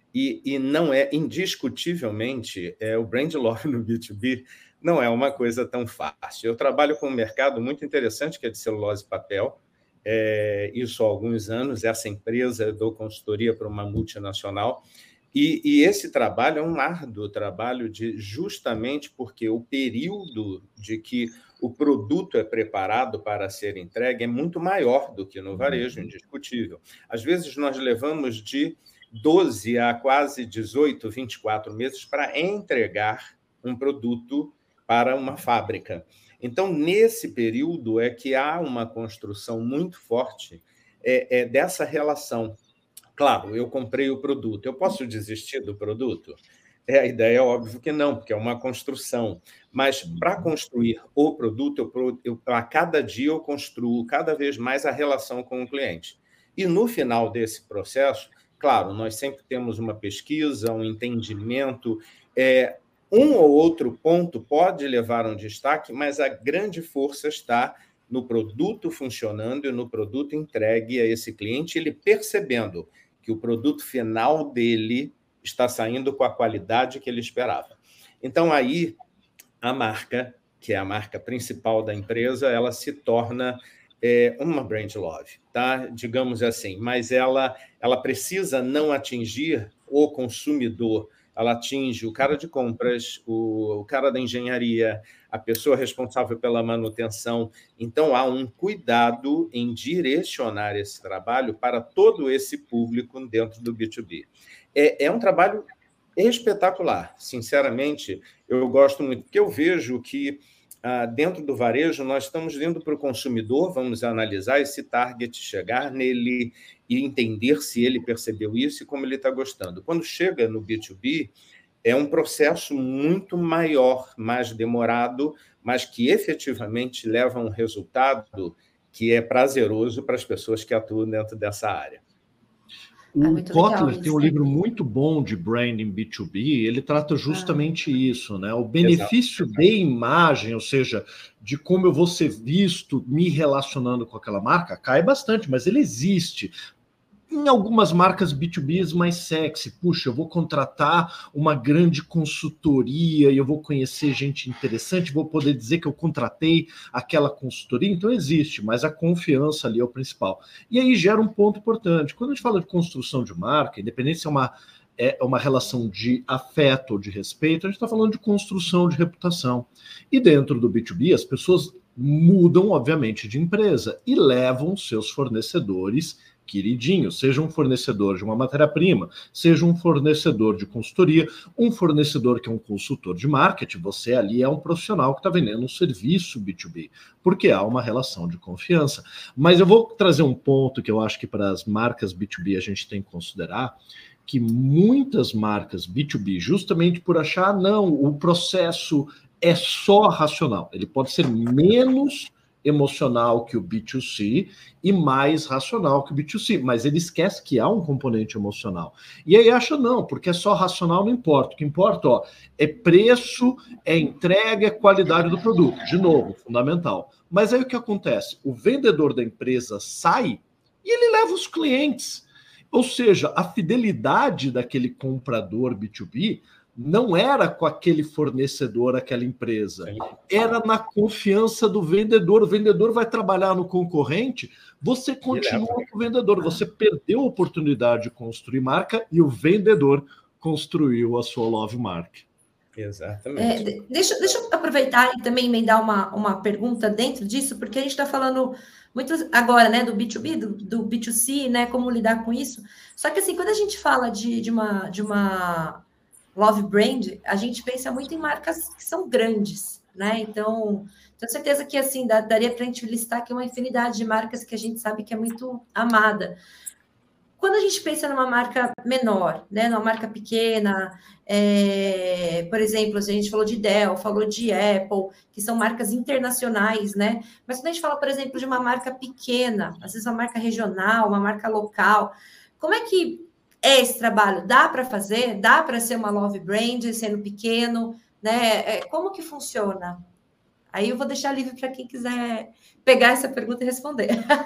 E não indiscutivelmente, o brand love no B2B não é uma coisa tão fácil. Eu trabalho com um mercado muito interessante, que é de celulose e papel, isso há alguns anos. Essa empresa, eu dou consultoria para uma multinacional, e esse trabalho é um árduo trabalho justamente porque o período de que o produto é preparado para ser entregue é muito maior do que no varejo, indiscutível. Às vezes, nós levamos de 12 a quase 18, 24 meses para entregar um produto para uma fábrica. Então, nesse período é que há uma construção muito forte dessa relação. Claro, eu comprei o produto, eu posso desistir do produto? A ideia é óbvio que não, porque é uma construção. Mas, para construir o produto, a cada dia eu construo cada vez mais a relação com o cliente. E, no final desse processo, claro, nós sempre temos uma pesquisa, um entendimento, um ou outro ponto pode levar a um destaque, mas a grande força está no produto funcionando e no produto entregue a esse cliente, ele percebendo que o produto final dele está saindo com a qualidade que ele esperava. Então, aí, a marca, que é a marca principal da empresa, ela se torna uma brand love, tá? Digamos assim, mas ela precisa não atingir o consumidor, ela atinge o cara de compras, o cara da engenharia, a pessoa responsável pela manutenção. Então, há um cuidado em direcionar esse trabalho para todo esse público dentro do B2B. É um trabalho espetacular, sinceramente, eu gosto muito, porque eu vejo que dentro do varejo nós estamos indo para o consumidor, vamos analisar esse target, chegar nele e entender se ele percebeu isso e como ele está gostando. Quando chega no B2B, é um processo muito maior, mais demorado, mas que efetivamente leva a um resultado que é prazeroso para as pessoas que atuam dentro dessa área. O Kotler tem um livro muito bom de branding B2B, ele trata justamente isso, né? O benefício de imagem, ou seja, de como eu vou ser visto me relacionando com aquela marca, cai bastante, mas ele existe. Em algumas marcas B2Bs mais sexy, puxa, eu vou contratar uma grande consultoria e eu vou conhecer gente interessante, vou poder dizer que eu contratei aquela consultoria, então existe, mas a confiança ali é o principal. E aí gera um ponto importante. Quando a gente fala de construção de marca, independente se é uma relação de afeto ou de respeito, a gente está falando de construção de reputação. E dentro do B2B, as pessoas mudam, obviamente, de empresa e levam seus fornecedores queridinho, seja um fornecedor de uma matéria-prima, seja um fornecedor de consultoria, um fornecedor que é um consultor de marketing, você ali é um profissional que está vendendo um serviço B2B, porque há uma relação de confiança. Mas eu vou trazer um ponto que eu acho que para as marcas B2B a gente tem que considerar, que muitas marcas B2B, justamente por achar, não, o processo é só racional, ele pode ser menos emocional que o B2C e mais racional que o B2C, mas ele esquece que há um componente emocional. E aí acha não, porque é só racional, não importa. O que importa, é preço, é entrega, é qualidade do produto. De novo, fundamental. Mas aí o que acontece? O vendedor da empresa sai e ele leva os clientes. Ou seja, a fidelidade daquele comprador B2B não era com aquele fornecedor, aquela empresa. Era na confiança do vendedor. O vendedor vai trabalhar no concorrente, você continua com o vendedor. Você perdeu a oportunidade de construir marca e o vendedor construiu a sua love mark. Exatamente. Deixa eu aproveitar e também emendar uma pergunta dentro disso, porque a gente está falando muito agora, né, do B2B, do B2C, né, como lidar com isso. Só que assim, quando a gente fala de uma love brand, a gente pensa muito em marcas que são grandes, né? Então, tenho certeza que assim daria para a gente listar aqui uma infinidade de marcas que a gente sabe que é muito amada. Quando a gente pensa numa marca menor, né, numa marca pequena, por exemplo, a gente falou de Dell, falou de Apple, que são marcas internacionais, né? Mas quando a gente fala, por exemplo, de uma marca pequena, às vezes uma marca regional, uma marca local, como é que esse trabalho? Dá para fazer? Dá para ser uma love brand sendo pequeno? Né? Como que funciona? Aí eu vou deixar livre para quem quiser pegar essa pergunta e responder.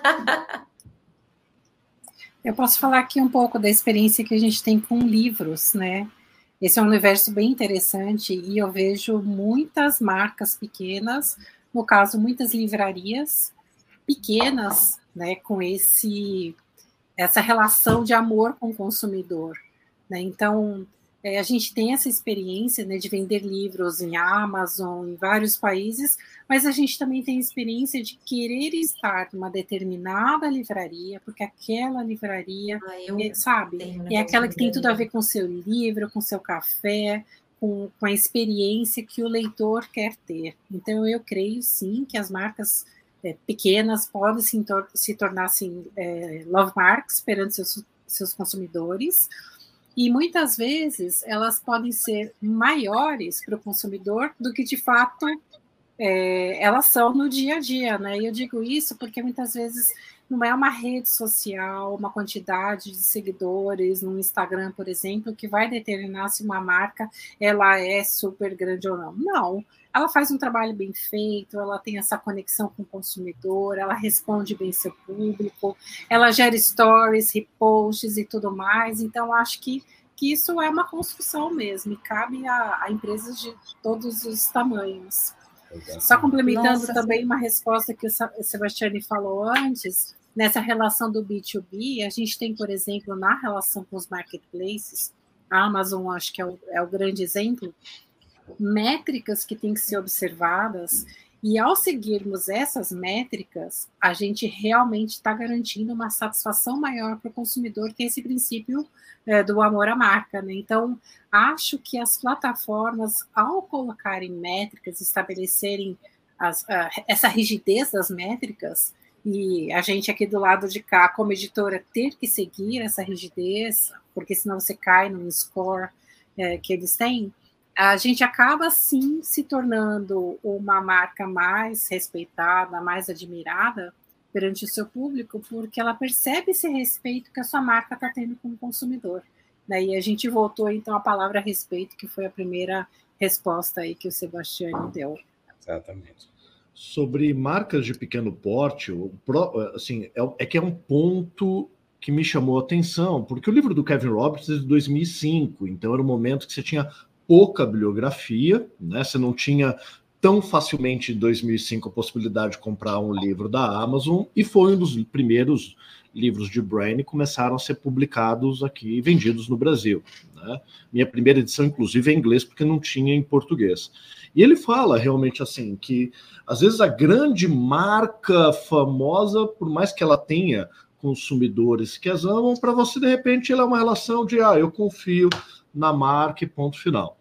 Eu posso falar aqui um pouco da experiência que a gente tem com livros, né? Esse é um universo bem interessante e eu vejo muitas marcas pequenas, no caso, muitas livrarias pequenas, né, com essa relação de amor com o consumidor, né? Então, a gente tem essa experiência, né, de vender livros em Amazon, em vários países, mas a gente também tem a experiência de querer estar numa determinada livraria, porque aquela livraria, sabe, é aquela que tem tudo a ver com o seu livro, com o seu café, com a experiência que o leitor quer ter. Então, eu creio, sim, que as marcas pequenas podem se tornar assim, love marks perante seus consumidores, e muitas vezes elas podem ser maiores para o consumidor do que de fato elas são no dia a dia, né? E eu digo isso porque muitas vezes não é uma rede social, uma quantidade de seguidores no Instagram, por exemplo, que vai determinar se uma marca ela é super grande ou não. Não, ela faz um trabalho bem feito, ela tem essa conexão com o consumidor, ela responde bem seu público, ela gera stories, reposts e tudo mais. Então, acho que isso é uma construção mesmo, e cabe a empresas de todos os tamanhos. Só complementando também uma resposta que o Sebastiani falou antes, nessa relação do B2B, a gente tem, por exemplo, na relação com os marketplaces, a Amazon acho que é o grande exemplo, métricas que têm que ser observadas, e ao seguirmos essas métricas, a gente realmente está garantindo uma satisfação maior para o consumidor, que é esse princípio do amor à marca, né? Então, acho que as plataformas, ao colocarem métricas, estabelecerem essa rigidez das métricas, e a gente aqui do lado de cá, como editora, ter que seguir essa rigidez, porque senão você cai no score que eles têm, a gente acaba, sim, se tornando uma marca mais respeitada, mais admirada perante o seu público, porque ela percebe esse respeito que a sua marca está tendo com o consumidor. Daí a gente voltou, então, à palavra respeito, que foi a primeira resposta aí que o Sebastiani deu. Exatamente. Sobre marcas de pequeno porte, assim, que é um ponto que me chamou a atenção, porque o livro do Kevin Roberts é de 2005, então era um momento que você tinha pouca bibliografia, né? Você não tinha tão facilmente em 2005 a possibilidade de comprar um livro da Amazon, e foi um dos primeiros livros de Brain que começaram a ser publicados aqui, vendidos no Brasil, né? Minha primeira edição, inclusive, é em inglês, porque não tinha em português. E ele fala realmente assim, que às vezes a grande marca famosa, por mais que ela tenha consumidores que as amam, para você, de repente, ela é uma relação de eu confio na marca e ponto final.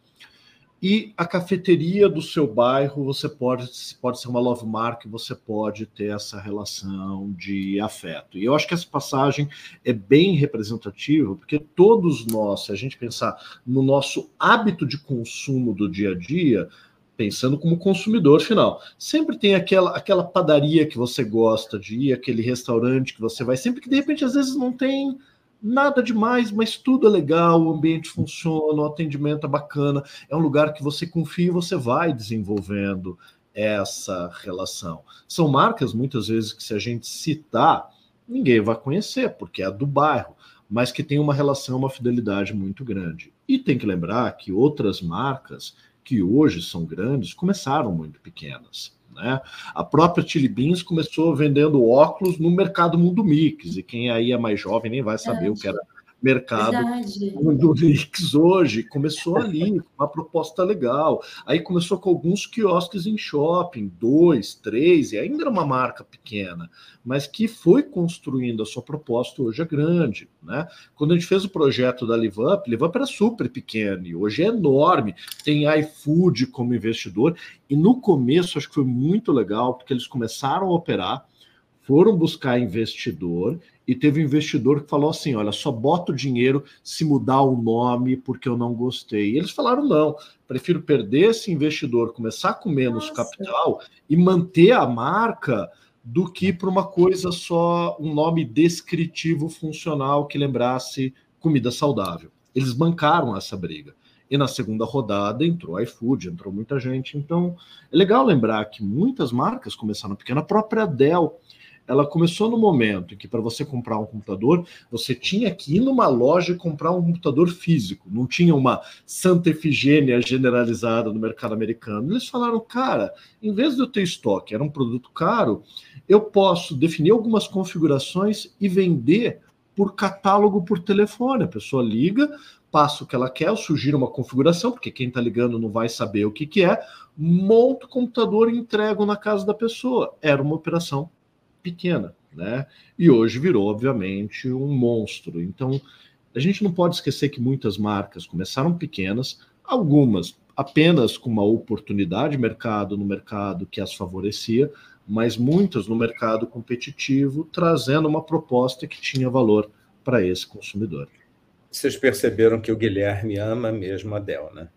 E a cafeteria do seu bairro, você pode ser uma love mark, você pode ter essa relação de afeto. E eu acho que essa passagem é bem representativa, porque todos nós, se a gente pensar no nosso hábito de consumo do dia a dia, pensando como consumidor final, sempre tem aquela padaria que você gosta de ir, aquele restaurante que você vai, sempre que de repente às vezes não tem nada demais, mas tudo é legal, o ambiente funciona, o atendimento é bacana, é um lugar que você confia e você vai desenvolvendo essa relação. São marcas, muitas vezes, que se a gente citar, ninguém vai conhecer, porque é do bairro, mas que tem uma relação, uma fidelidade muito grande. E tem que lembrar que outras marcas que hoje são grandes começaram muito pequenas, né? A própria Chili Beans começou vendendo óculos no mercado Mundo Mix, e quem aí é mais jovem nem vai saber o que era mercado Mundo Mix hoje. Começou ali, com uma proposta legal. Aí começou com alguns quiosques em shopping, 2, 3, e ainda era uma marca pequena, mas que foi construindo a sua proposta, hoje é grande, né? Quando a gente fez o projeto da Live Up era super pequeno, e hoje é enorme, tem iFood como investidor, e no começo acho que foi muito legal, porque eles começaram a operar, foram buscar investidor, e teve um investidor que falou assim, olha, só boto dinheiro se mudar o nome porque eu não gostei. E eles falaram, não, prefiro perder esse investidor, começar com menos capital e manter a marca, do que para uma coisa só, um nome descritivo funcional que lembrasse comida saudável. Eles bancaram essa briga. E na segunda rodada entrou iFood, entrou muita gente. Então, é legal lembrar que muitas marcas começaram pequena. A própria Dell, ela começou no momento em que, para você comprar um computador, você tinha que ir numa loja e comprar um computador físico. Não tinha uma Santa Efigênia generalizada no mercado americano. Eles falaram, cara, em vez de eu ter estoque, era um produto caro, eu posso definir algumas configurações e vender por catálogo por telefone. A pessoa liga, passa o que ela quer, eu sugiro uma configuração, porque quem está ligando não vai saber o que é, monto o computador e entrego na casa da pessoa. Era uma operação pequena, né? E hoje virou, obviamente, um monstro. Então, a gente não pode esquecer que muitas marcas começaram pequenas, algumas apenas com uma oportunidade de mercado no mercado que as favorecia, mas muitas no mercado competitivo, trazendo uma proposta que tinha valor para esse consumidor. Vocês perceberam que o Guilherme ama mesmo a Dell, né?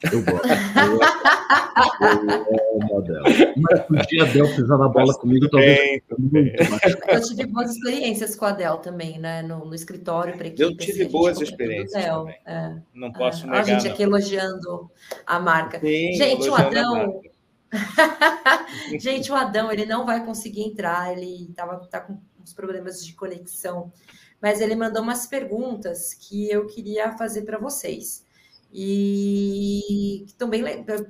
Eu gosto. Eu amo a Adele. Mas um dia a Adele pisar na bola comigo, talvez. Eu tive boas experiências com a Adele também, né? No escritório, para equipe. Eu tive boas experiências também. Não posso negar. A gente aqui elogiando a marca. Sim, gente, o Adão. Gente, o Adão, ele não vai conseguir entrar, ele tá com uns problemas de conexão, mas ele mandou umas perguntas que eu queria fazer para vocês. E também eu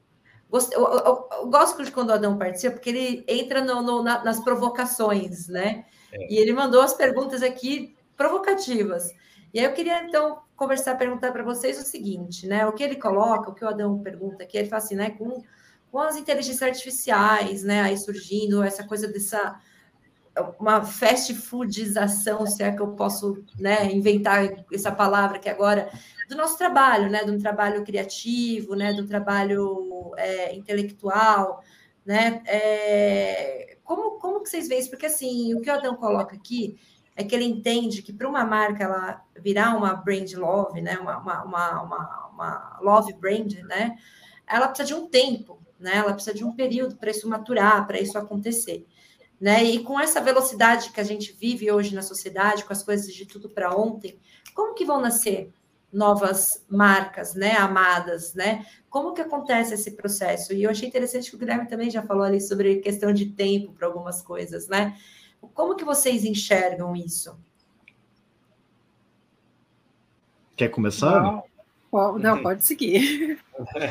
gosto de quando o Adão participa, porque ele entra nas provocações, né? E ele mandou as perguntas aqui provocativas. E aí eu queria, então, perguntar para vocês o seguinte, né? O que ele coloca, o que o Adão pergunta aqui, ele fala assim, né? Com as inteligências artificiais, né? Aí surgindo essa coisa uma fast foodização, se é que eu posso, né, inventar essa palavra aqui agora, do nosso trabalho, né, de um trabalho criativo, né, de um trabalho intelectual, né, como que vocês veem isso? Porque, assim, o que o Adão coloca aqui é que ele entende que para uma marca ela virar uma brand love, né, uma love brand, né, ela precisa de um tempo, né, ela precisa de um período para isso maturar, para isso acontecer. Né? E com essa velocidade que a gente vive hoje na sociedade, com as coisas de tudo para ontem, como que vão nascer novas marcas, né, amadas, né? Como que acontece esse processo? E eu achei interessante que o Guilherme também já falou ali sobre questão de tempo para algumas coisas, né? Como que vocês enxergam isso? Quer começar? Não, pode seguir.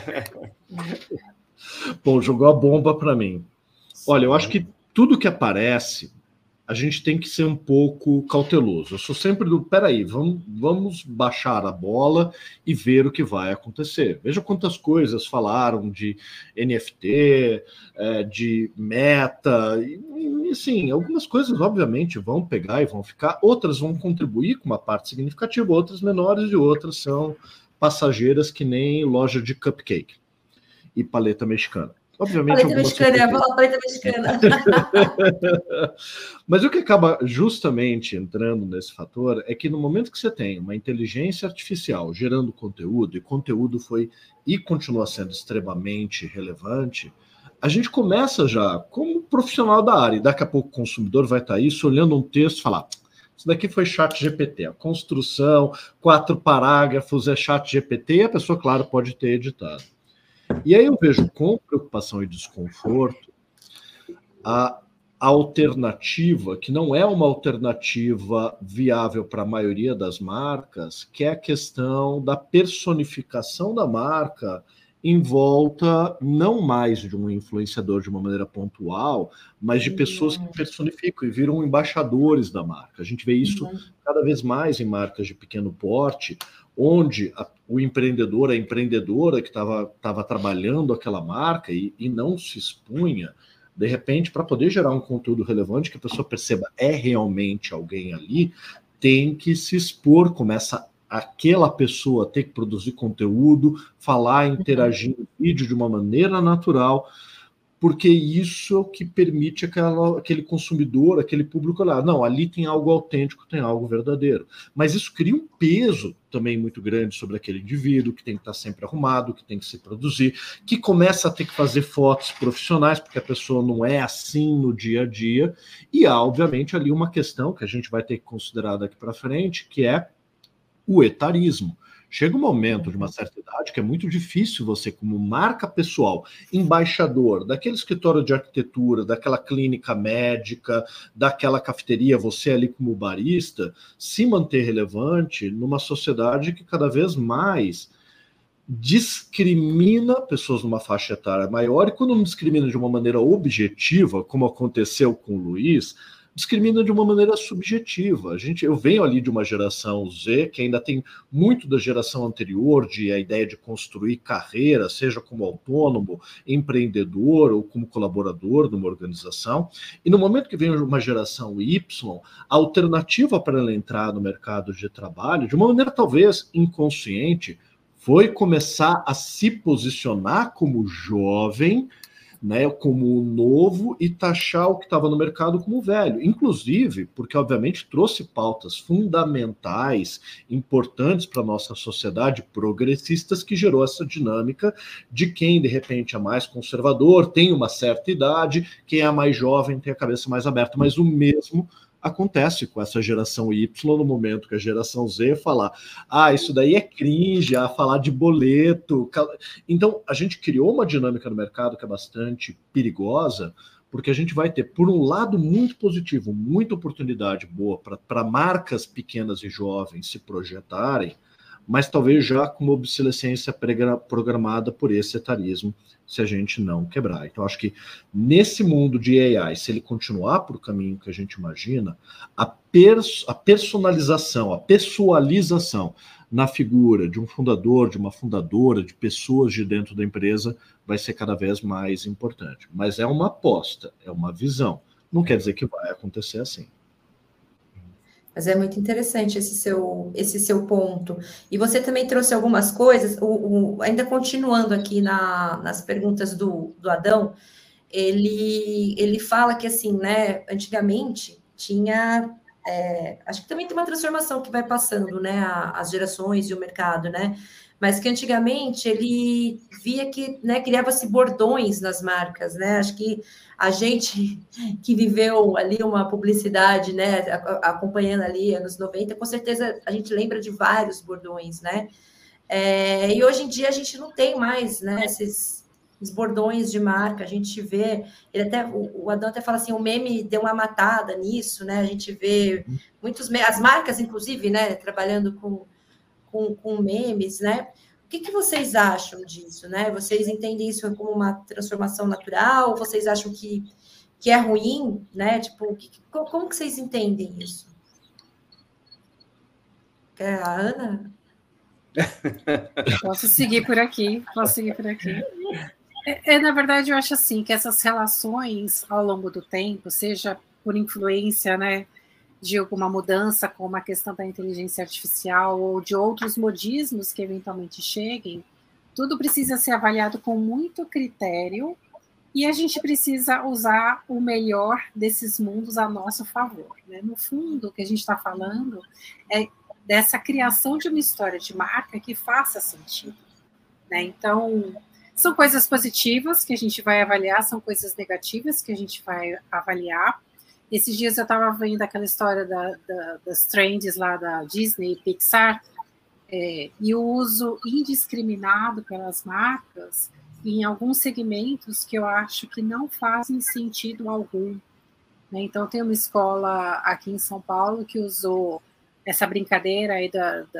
Bom, jogou a bomba para mim. Olha, eu acho que tudo que aparece, a gente tem que ser um pouco cauteloso. Eu sou sempre peraí, vamos baixar a bola e ver o que vai acontecer. Veja quantas coisas falaram de NFT, de meta, e assim, algumas coisas obviamente vão pegar e vão ficar, outras vão contribuir com uma parte significativa, outras menores e outras são passageiras que nem loja de cupcake e paleta mexicana. Obviamente, paleta mexicana. Mas o que acaba justamente entrando nesse fator é que no momento que você tem uma inteligência artificial gerando conteúdo, e conteúdo foi e continua sendo extremamente relevante, a gente começa já como profissional da área, e daqui a pouco o consumidor vai estar isso, olhando um texto e falar, isso daqui foi ChatGPT, a construção, 4 parágrafos é ChatGPT, e a pessoa, claro, pode ter editado. E aí eu vejo com preocupação e desconforto a alternativa, que não é uma alternativa viável para a maioria das marcas, que é a questão da personificação da marca em volta não mais de um influenciador de uma maneira pontual, mas de pessoas que personificam e viram embaixadores da marca. A gente vê isso cada vez mais em marcas de pequeno porte, onde o empreendedor, a empreendedora que estava trabalhando aquela marca e não se expunha, de repente, para poder gerar um conteúdo relevante, que a pessoa perceba é realmente alguém ali, tem que se expor, começa aquela pessoa a ter que produzir conteúdo, falar, interagir no vídeo de uma maneira natural, porque isso é o que permite aquele consumidor, aquele público olhar, não, ali tem algo autêntico, tem algo verdadeiro. Mas isso cria um peso também muito grande sobre aquele indivíduo, que tem que estar sempre arrumado, que tem que se produzir, que começa a ter que fazer fotos profissionais, porque a pessoa não é assim no dia a dia, e há, obviamente, ali uma questão que a gente vai ter que considerar daqui para frente, que é o etarismo. Chega um momento de uma certa idade que é muito difícil você, como marca pessoal, embaixador daquele escritório de arquitetura, daquela clínica médica, daquela cafeteria, você ali como barista, se manter relevante numa sociedade que cada vez mais discrimina pessoas numa faixa etária maior, e quando não discrimina de uma maneira objetiva, como aconteceu com o Luiz, discrimina de uma maneira subjetiva. Eu venho ali de uma geração Z, que ainda tem muito da geração anterior, de a ideia de construir carreira, seja como autônomo, empreendedor ou como colaborador de uma organização. E no momento que vem uma geração Y, a alternativa para ela entrar no mercado de trabalho, de uma maneira talvez inconsciente, foi começar a se posicionar como jovem, né, como novo e taxar o que estava no mercado como velho. Inclusive, porque, obviamente, trouxe pautas fundamentais, importantes para a nossa sociedade, progressistas, que gerou essa dinâmica de quem, de repente, é mais conservador, tem uma certa idade, quem é mais jovem tem a cabeça mais aberta, mas o mesmo acontece com essa geração Y no momento que a geração Z falar, isso daí é cringe, falar de boleto. Então, a gente criou uma dinâmica no mercado que é bastante perigosa, porque a gente vai ter, por um lado, muito positivo, muita oportunidade boa para marcas pequenas e jovens se projetarem, mas talvez já com uma obsolescência programada por esse etarismo, se a gente não quebrar. Então, acho que nesse mundo de AI, se ele continuar para o caminho que a gente imagina, a personalização, a pessoalização na figura de um fundador, de uma fundadora, de pessoas de dentro da empresa, vai ser cada vez mais importante. Mas é uma aposta, é uma visão. Não quer dizer que vai acontecer assim. Mas é muito interessante esse seu ponto. E você também trouxe algumas coisas, ainda continuando aqui nas perguntas do Adão, ele fala que, assim, né, antigamente tinha... acho que também tem uma transformação que vai passando, né, as gerações e o mercado, né? Mas que antigamente ele via que, né, criava-se bordões nas marcas, né? Acho que a gente que viveu ali uma publicidade, né, acompanhando ali anos 90, com certeza a gente lembra de vários bordões, né? E hoje em dia a gente não tem mais, né, esses bordões de marca, a gente vê, o Adão até fala assim, o meme deu uma matada nisso, né? A gente vê as marcas, inclusive, né, trabalhando com memes, né? O que vocês acham disso, né? Vocês entendem isso como uma transformação natural? Vocês acham que é ruim, né? Tipo, como que vocês entendem isso? A Ana? Posso seguir por aqui. Na verdade, eu acho assim, que essas relações ao longo do tempo, seja por influência, né, de alguma mudança, como a questão da inteligência artificial ou de outros modismos que eventualmente cheguem, tudo precisa ser avaliado com muito critério e a gente precisa usar o melhor desses mundos a nosso favor, né? No fundo, o que a gente está falando é dessa criação de uma história de marca que faça sentido, né? Então, são coisas positivas que a gente vai avaliar, são coisas negativas que a gente vai avaliar. Esses dias eu estava vendo aquela história das trends lá da Disney e Pixar, e o uso indiscriminado pelas marcas em alguns segmentos que eu acho que não fazem sentido algum, né? Então, tem uma escola aqui em São Paulo que usou essa brincadeira aí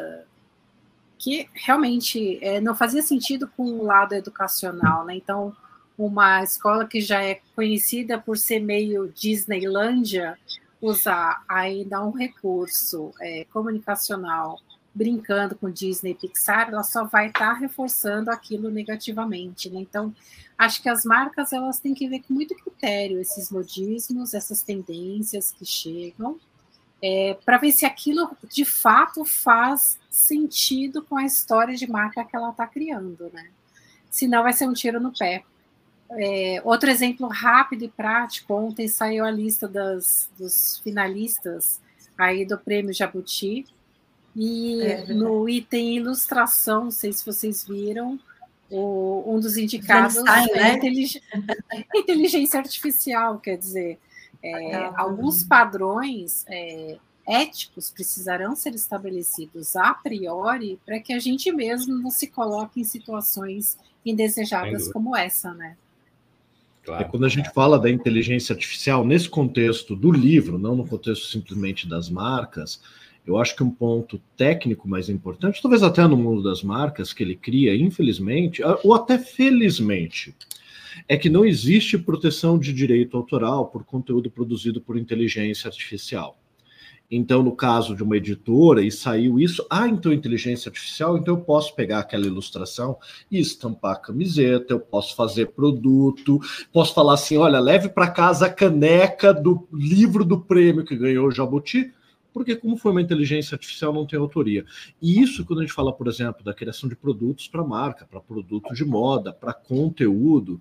que realmente não fazia sentido com o lado educacional, né? Então, uma escola que já é conhecida por ser meio Disneylândia, usar ainda um recurso comunicacional brincando com Disney e Pixar, ela só vai estar reforçando aquilo negativamente, né? Então, acho que as marcas elas têm que ver com muito critério esses modismos, essas tendências que chegam, para ver se aquilo de fato faz sentido com a história de marca que ela está criando, né? Senão vai ser um tiro no pé. Outro exemplo rápido e prático, ontem saiu a lista dos finalistas aí do Prêmio Jabuti, e no item ilustração, não sei se vocês viram, um dos indicados é inteligência artificial, quer dizer, alguns padrões éticos precisarão ser estabelecidos a priori para que a gente mesmo não se coloque em situações indesejadas como essa, né? Claro. Quando a gente fala da inteligência artificial, nesse contexto do livro, não no contexto simplesmente das marcas, eu acho que um ponto técnico mais importante, talvez até no mundo das marcas, que ele cria, infelizmente, ou até felizmente, é que não existe proteção de direito autoral por conteúdo produzido por inteligência artificial. Então, no caso de uma editora, e saiu isso, então inteligência artificial, então eu posso pegar aquela ilustração e estampar a camiseta, eu posso fazer produto, posso falar assim, olha, leve para casa a caneca do livro do prêmio que ganhou o Jabuti, porque como foi uma inteligência artificial, não tem autoria. E isso, quando a gente fala, por exemplo, da criação de produtos para marca, para produtos de moda, para conteúdo,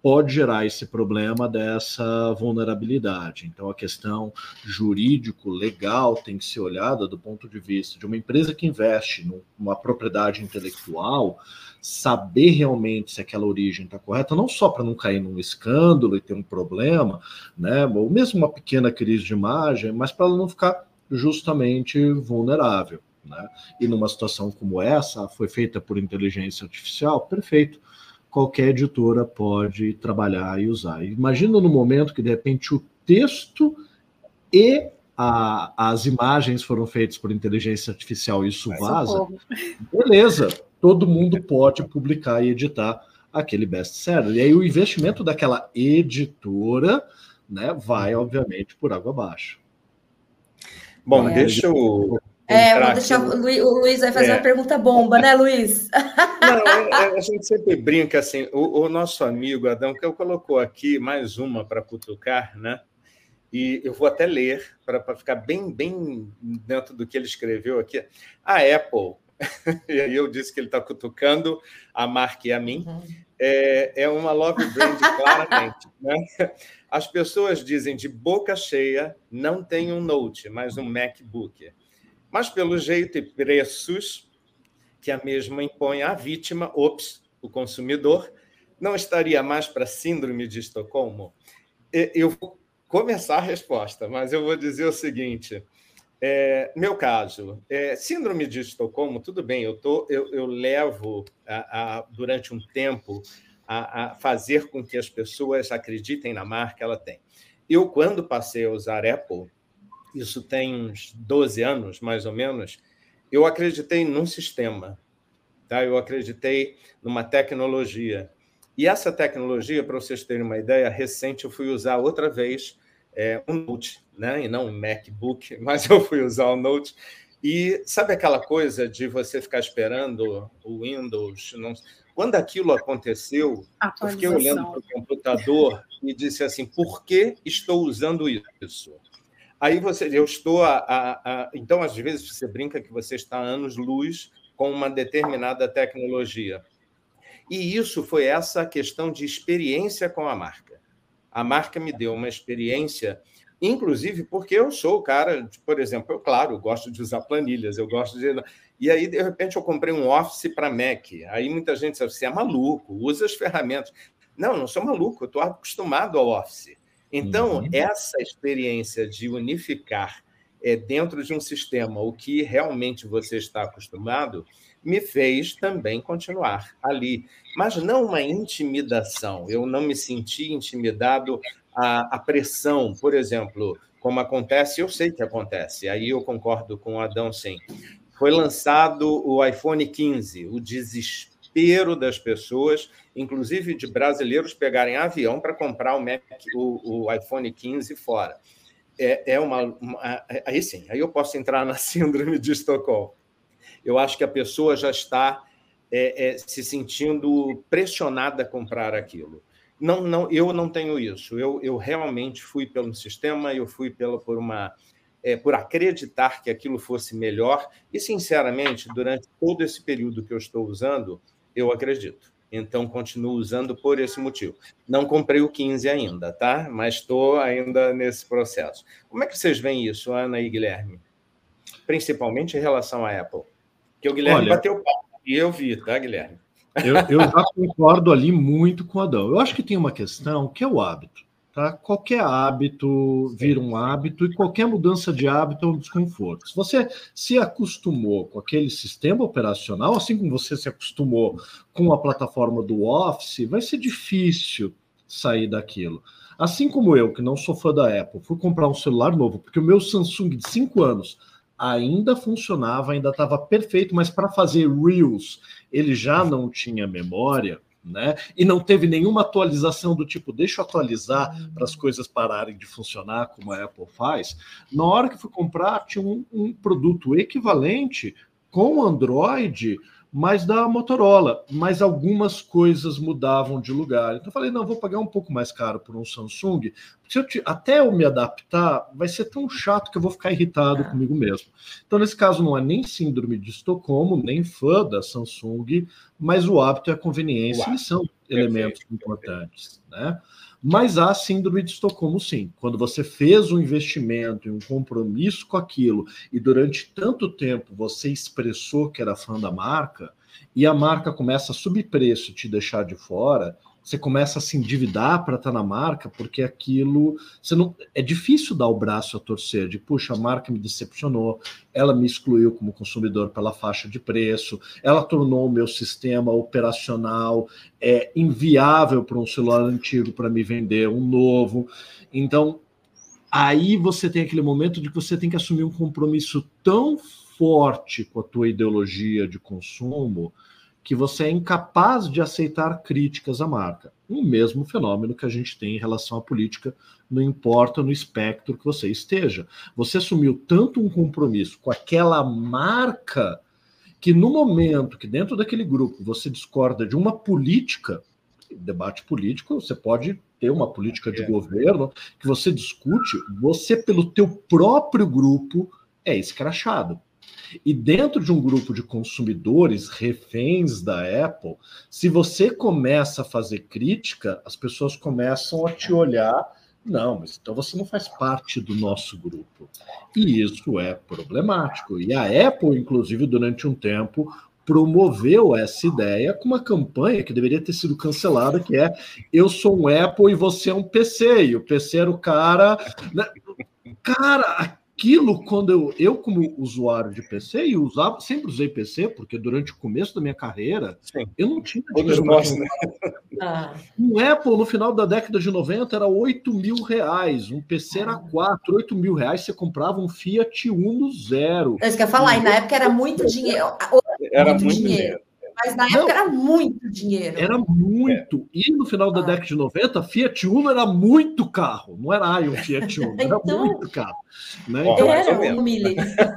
pode gerar esse problema dessa vulnerabilidade. Então, a questão jurídico-legal tem que ser olhada do ponto de vista de uma empresa que investe numa propriedade intelectual, saber realmente se aquela origem está correta, não só para não cair num escândalo e ter um problema, né, ou mesmo uma pequena crise de imagem, mas para ela não ficar justamente vulnerável. Né? E numa situação como essa, foi feita por inteligência artificial, perfeito. Qualquer editora pode trabalhar e usar. Imagina no momento que, de repente, o texto e as imagens foram feitas por inteligência artificial e isso vaza. Beleza, todo mundo pode publicar e editar aquele best-seller. E aí o investimento daquela editora, né, vai, obviamente, por água abaixo. Bom, deixa eu... vou deixar o Luiz vai fazer uma pergunta bomba, né, Luiz? Não, a gente sempre brinca assim, o nosso amigo Adão, que colocou aqui mais uma para cutucar, né? E eu vou até ler, para ficar bem dentro do que ele escreveu aqui. A Apple, e aí eu disse que ele está cutucando a marca e a mim, é uma love brand claramente. Né? As pessoas dizem de boca cheia, não tem um Note, mas um MacBook. Mas pelo jeito e preços que a mesma impõe à vítima, o consumidor, não estaria mais para síndrome de Estocolmo? Eu vou começar a resposta, mas eu vou dizer o seguinte, meu caso, síndrome de Estocolmo, tudo bem, eu levo durante um tempo a fazer com que as pessoas acreditem na marca, ela tem. Eu, quando passei a usar Apple, isso tem uns 12 anos, mais ou menos, eu acreditei num sistema, tá? Eu acreditei numa tecnologia. E essa tecnologia, para vocês terem uma ideia, recente eu fui usar outra vez um Note, né? E não um MacBook, mas eu fui usar o Note. E sabe aquela coisa de você ficar esperando o Windows? Quando aquilo aconteceu, eu fiquei olhando para o computador e disse assim, por que estou usando isso? Aí eu estou então, às vezes, você brinca que você está a anos-luz com uma determinada tecnologia. E isso foi essa questão de experiência com a marca. A marca me deu uma experiência, inclusive porque eu sou o cara, por exemplo, eu gosto de usar planilhas, eu gosto de... E aí, de repente, eu comprei um Office para Mac. Aí muita gente diz, você é maluco, usa as ferramentas. Não sou maluco, eu estou acostumado ao Office. Então, essa experiência de unificar dentro de um sistema o que realmente você está acostumado me fez também continuar ali. Mas não uma intimidação. Eu não me senti intimidado à pressão, por exemplo, como acontece, eu sei que acontece. Aí eu concordo com o Adão, sim. Foi lançado o iPhone 15, o desespero das pessoas, inclusive de brasileiros pegarem avião para comprar o iPhone 15 fora. Aí sim, aí eu posso entrar na síndrome de Estocolmo. Eu acho que a pessoa já está se sentindo pressionada a comprar aquilo. Eu não tenho isso. Eu realmente fui pelo sistema, eu fui por acreditar que aquilo fosse melhor e, sinceramente, durante todo esse período que eu estou usando, eu acredito. Então, continuo usando por esse motivo. Não comprei o 15 ainda, tá? Mas estou ainda nesse processo. Como é que vocês veem isso, Ana e Guilherme? Principalmente em relação à Apple. Porque o Guilherme bateu o papo e eu vi, tá, Guilherme? Eu já concordo ali muito com o Adão. Eu acho que tem uma questão que é o hábito. Tá? Qualquer hábito vira um hábito e qualquer mudança de hábito é um desconforto. Se você se acostumou com aquele sistema operacional, assim como você se acostumou com a plataforma do Office, vai ser difícil sair daquilo. Assim como eu, que não sou fã da Apple, fui comprar um celular novo, porque o meu Samsung de 5 anos ainda funcionava, ainda estava perfeito, mas para fazer Reels, ele já não tinha memória, né? E não teve nenhuma atualização do tipo, deixa eu atualizar para as coisas pararem de funcionar como a Apple faz. Na hora que fui comprar, tinha um produto equivalente com Android, mas da Motorola, mas algumas coisas mudavam de lugar. Então eu falei, não, vou pagar um pouco mais caro por um Samsung, porque até eu me adaptar, vai ser tão chato que eu vou ficar irritado comigo mesmo. Então, nesse caso, não é nem síndrome de Estocolmo, nem fã da Samsung, mas o hábito e a conveniência, elementos importantes, né? Mas há síndrome de Estocolmo, sim. Quando você fez um investimento e um compromisso com aquilo e durante tanto tempo você expressou que era fã da marca e a marca começa a subir preço e te deixar de fora, você começa a se endividar para estar na marca, porque aquilo... é difícil dar o braço a torcer, de, puxa, a marca me decepcionou, ela me excluiu como consumidor pela faixa de preço, ela tornou o meu sistema operacional inviável para um celular antigo para me vender um novo. Então, aí você tem aquele momento de que você tem que assumir um compromisso tão forte com a tua ideologia de consumo que você é incapaz de aceitar críticas à marca. O mesmo fenômeno que a gente tem em relação à política, não importa no espectro que você esteja. Você assumiu tanto um compromisso com aquela marca que no momento que dentro daquele grupo você discorda de uma política, debate político, você pode ter uma política de governo que você discute, você pelo teu próprio grupo é escrachado. E dentro de um grupo de consumidores reféns da Apple, se você começa a fazer crítica, as pessoas começam a te olhar, não, mas então você não faz parte do nosso grupo. E isso é problemático. E a Apple, inclusive, durante um tempo, promoveu essa ideia com uma campanha que deveria ter sido cancelada, que é eu sou um Apple e você é um PC. E o PC era o cara... Né? Cara, aquilo, quando eu como usuário de PC, e sempre usei PC, porque durante o começo da minha carreira, eu não tinha dinheiro para comprar. Um Apple, no final da década de 90, era R$8.000. Um PC era 4, R$8.000. Você comprava um Fiat Uno zero. É isso que eu ia falar, e na época era muito dinheiro. Era muito dinheiro. Mas na época era muito dinheiro. Era muito. E no final da década de 90, Fiat Uno era muito carro. Não era um Fiat Uno, era muito carro. Né? Era um Mille.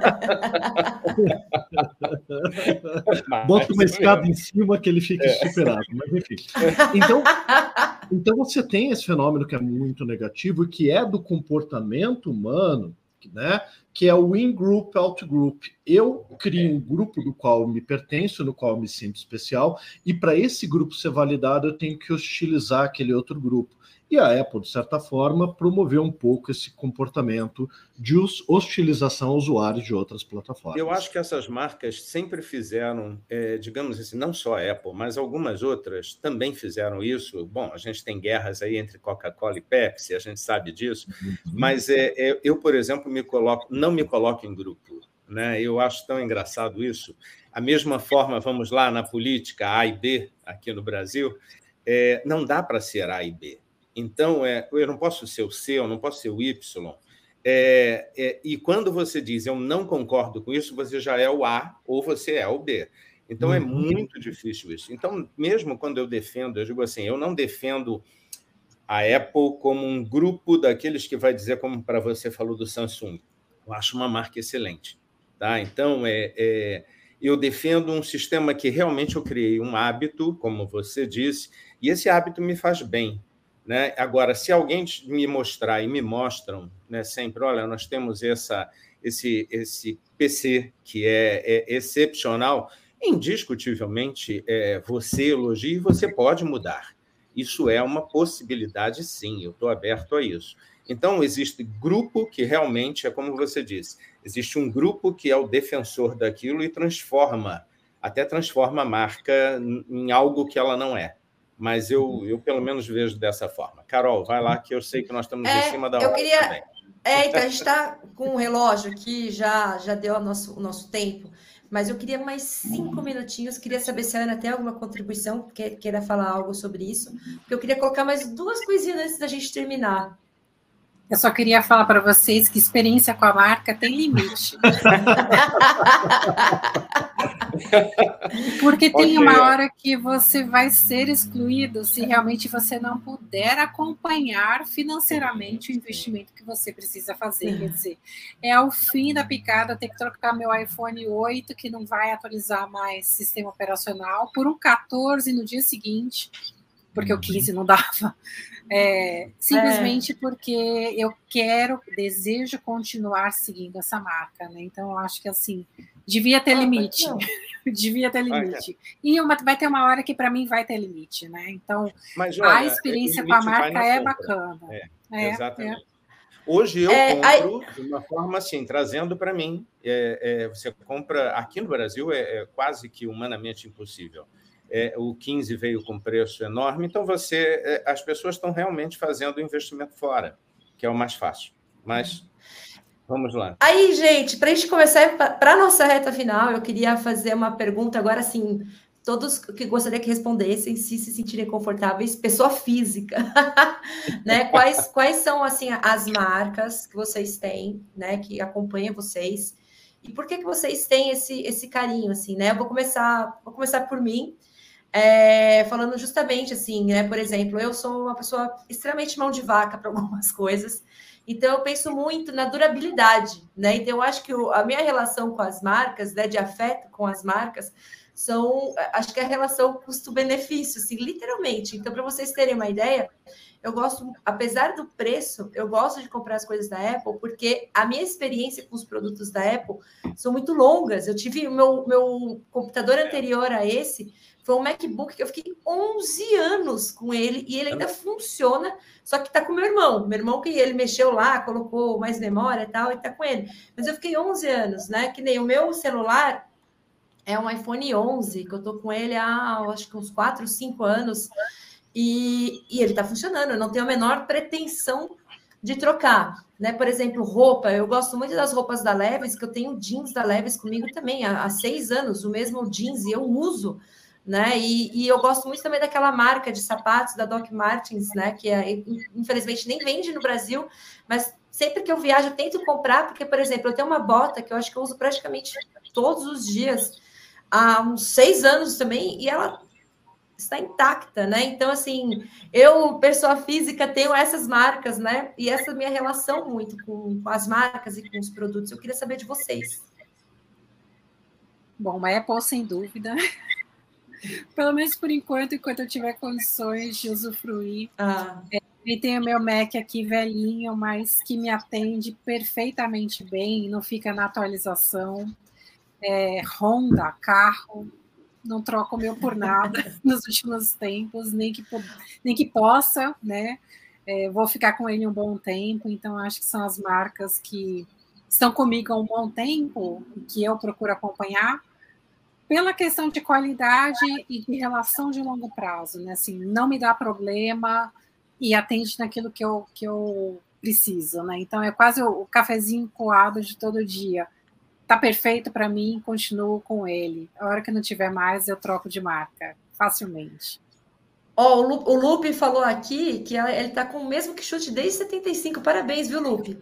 Bota uma escada em cima que ele fica superado. Mas enfim. Então você tem esse fenômeno que é muito negativo e que é do comportamento humano, né? Que é o in-group, out-group. Eu crio um grupo do qual eu me pertenço, no qual eu me sinto especial, e para esse grupo ser validado, eu tenho que hostilizar aquele outro grupo. E a Apple, de certa forma, promoveu um pouco esse comportamento de hostilização a usuários de outras plataformas. Eu acho que essas marcas sempre fizeram, digamos assim, não só a Apple, mas algumas outras também fizeram isso. Bom, a gente tem guerras aí entre Coca-Cola e Pepsi, a gente sabe disso, mas eu, por exemplo, não me coloco em grupo. Né? Eu acho tão engraçado isso. A mesma forma, vamos lá, na política, A e B, aqui no Brasil, não dá para ser A e B. Então, eu não posso ser o C, eu não posso ser o Y. E quando você diz eu não concordo com isso, você já é o A ou você é o B. Então, é muito difícil isso. Então, mesmo quando eu defendo, eu digo assim, eu não defendo a Apple como um grupo daqueles que vai dizer, como para você falou do Samsung. Eu acho uma marca excelente. Tá? Então, eu defendo um sistema que realmente eu criei um hábito, como você disse, e esse hábito me faz bem. Né? Agora, se alguém me mostrar e me mostram, né, sempre, olha, nós temos esse PC que é excepcional, indiscutivelmente você elogia e você pode mudar. Isso é uma possibilidade, sim, eu estou aberto a isso. Então, existe grupo que realmente é como você disse, existe um grupo que é o defensor daquilo e até transforma a marca em algo que ela não é. Mas eu pelo menos vejo dessa forma. Carol, vai lá, que eu sei que nós estamos em cima da hora também. Então, a gente está com um relógio que já deu o nosso tempo, mas eu queria mais 5 minutinhos, queria saber se a Ana tem alguma contribuição, queira falar algo sobre isso, porque eu queria colocar mais 2 coisinhas antes da gente terminar. Eu só queria falar para vocês que experiência com a marca tem limite. Porque tem uma hora que você vai ser excluído se realmente você não puder acompanhar financeiramente o investimento que você precisa fazer. Quer dizer, é o fim da picada ter que trocar meu iPhone 8, que não vai atualizar mais sistema operacional, por um 14 no dia seguinte. porque o 15 não dava. Simplesmente porque eu desejo continuar seguindo essa marca, né? Então, eu acho que, assim, devia ter limite. Devia ter limite. E vai ter uma hora que, para mim, vai ter limite, né? Então, mas, olha, a experiência com a marca é bacana. Exatamente. Hoje eu compro de uma forma assim, trazendo para mim. Você compra aqui no Brasil, é quase que humanamente impossível. O 15 veio com preço enorme, então as pessoas estão realmente fazendo o investimento fora, que é o mais fácil. Mas vamos lá. Aí, gente, para a gente começar, para a nossa reta final, eu queria fazer uma pergunta agora, assim, todos que gostaria que respondessem, se sentirem confortáveis, pessoa física, né? Quais são, assim, as marcas que vocês têm, né, que acompanham vocês, e por que vocês têm esse carinho, assim, né? Eu vou começar por mim, falando justamente assim, né? Por exemplo, eu sou uma pessoa extremamente mão de vaca para algumas coisas, então eu penso muito na durabilidade, né? Então eu acho que a minha relação com as marcas, né, de afeto com as marcas, acho que é a relação custo-benefício, assim, literalmente. Então, para vocês terem uma ideia, eu gosto, apesar do preço, eu gosto de comprar as coisas da Apple, porque a minha experiência com os produtos da Apple são muito longas. Eu tive o meu computador anterior a esse, foi um MacBook que eu fiquei 11 anos com ele e ele ainda funciona, só que está com meu irmão. Meu irmão que ele mexeu lá, colocou mais memória e tal, e está com ele. Mas eu fiquei 11 anos, né? Que nem o meu celular é um iPhone 11, que eu estou com ele há, acho que uns 4, 5 anos, e ele está funcionando. Eu não tenho a menor pretensão de trocar, né? Por exemplo, roupa. Eu gosto muito das roupas da Levi's, que eu tenho jeans da Levi's comigo também, há 6 anos, o mesmo jeans, e eu uso, né? E eu gosto muito também daquela marca de sapatos da Doc Martens, né? Que infelizmente nem vende no Brasil, mas sempre que eu viajo eu tento comprar, porque, por exemplo, eu tenho uma bota que eu acho que eu uso praticamente todos os dias, há uns 6 anos também, e ela está intacta, né? Então, assim, eu, pessoa física, tenho essas marcas, né? E essa minha relação muito com as marcas e com os produtos. Eu queria saber de vocês. Bom, a Apple, sem dúvida. Pelo menos por enquanto eu tiver condições de usufruir. E tenho meu Mac aqui velhinho, mas que me atende perfeitamente bem, não fica na atualização. Honda, carro, não troco o meu por nada nos últimos tempos, nem que possa, né? Vou ficar com ele um bom tempo, então acho que são as marcas que estão comigo há um bom tempo e que eu procuro acompanhar pela questão de qualidade e de relação de longo prazo, né? Assim, não me dá problema e atende naquilo que eu preciso, né? Então é quase o cafezinho coado de todo dia. Tá perfeito para mim, continuo com ele. A hora que não tiver mais, eu troco de marca, facilmente. O Lupe falou aqui que ele tá com o mesmo que chute desde 75. Parabéns, viu, Lupe?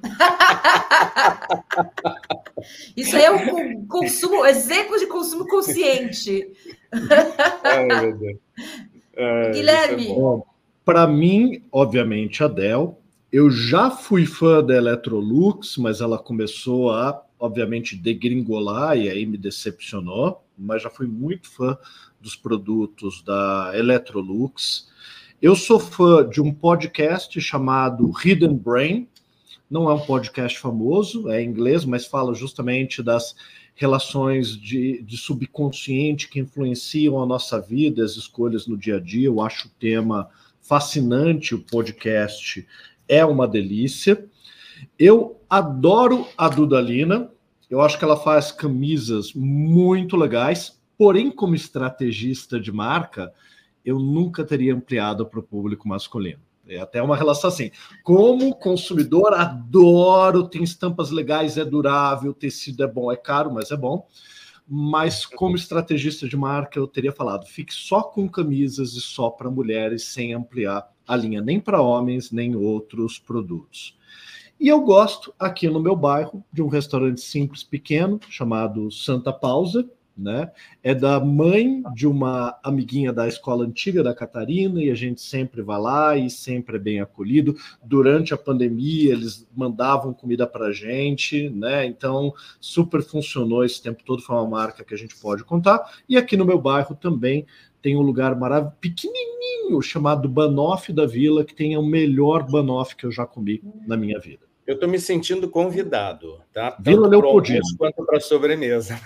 Isso aí é um consumo, exemplo de consumo consciente. Ai, meu Deus. Guilherme. Para mim, obviamente, a Dell. Eu já fui fã da Electrolux, mas ela começou a, obviamente, degringolar e aí me decepcionou, mas já fui muito fã dos produtos da Electrolux. Eu sou fã de um podcast chamado Hidden Brain. Não é um podcast famoso, é em inglês, mas fala justamente das relações de subconsciente que influenciam a nossa vida, as escolhas no dia a dia. Eu acho o tema fascinante, o podcast é uma delícia. Eu adoro a Dudalina, eu acho que ela faz camisas muito legais, porém, como estrategista de marca, eu nunca teria ampliado para o público masculino. É até uma relação assim. Como consumidor, adoro, tem estampas legais, é durável, o tecido é bom, é caro, mas é bom. Mas como estrategista de marca, eu teria falado, fique só com camisas e só para mulheres, sem ampliar a linha nem para homens, nem outros produtos. E eu gosto, aqui no meu bairro, de um restaurante simples, pequeno, chamado Santa Pausa, né? É da mãe de uma amiguinha da escola antiga da Catarina, e a gente sempre vai lá e sempre é bem acolhido. Durante a pandemia, eles mandavam comida para a gente, né? Então, super funcionou esse tempo todo, foi uma marca que a gente pode contar. E aqui no meu bairro também tem um lugar maravilhoso, pequenininho, chamado Banoffee da Vila, que tem o melhor banoffee que eu já comi na minha vida. Eu estou me sentindo convidado, tá? Tanto Vila para o Leopoldina almoço quanto para a sobremesa.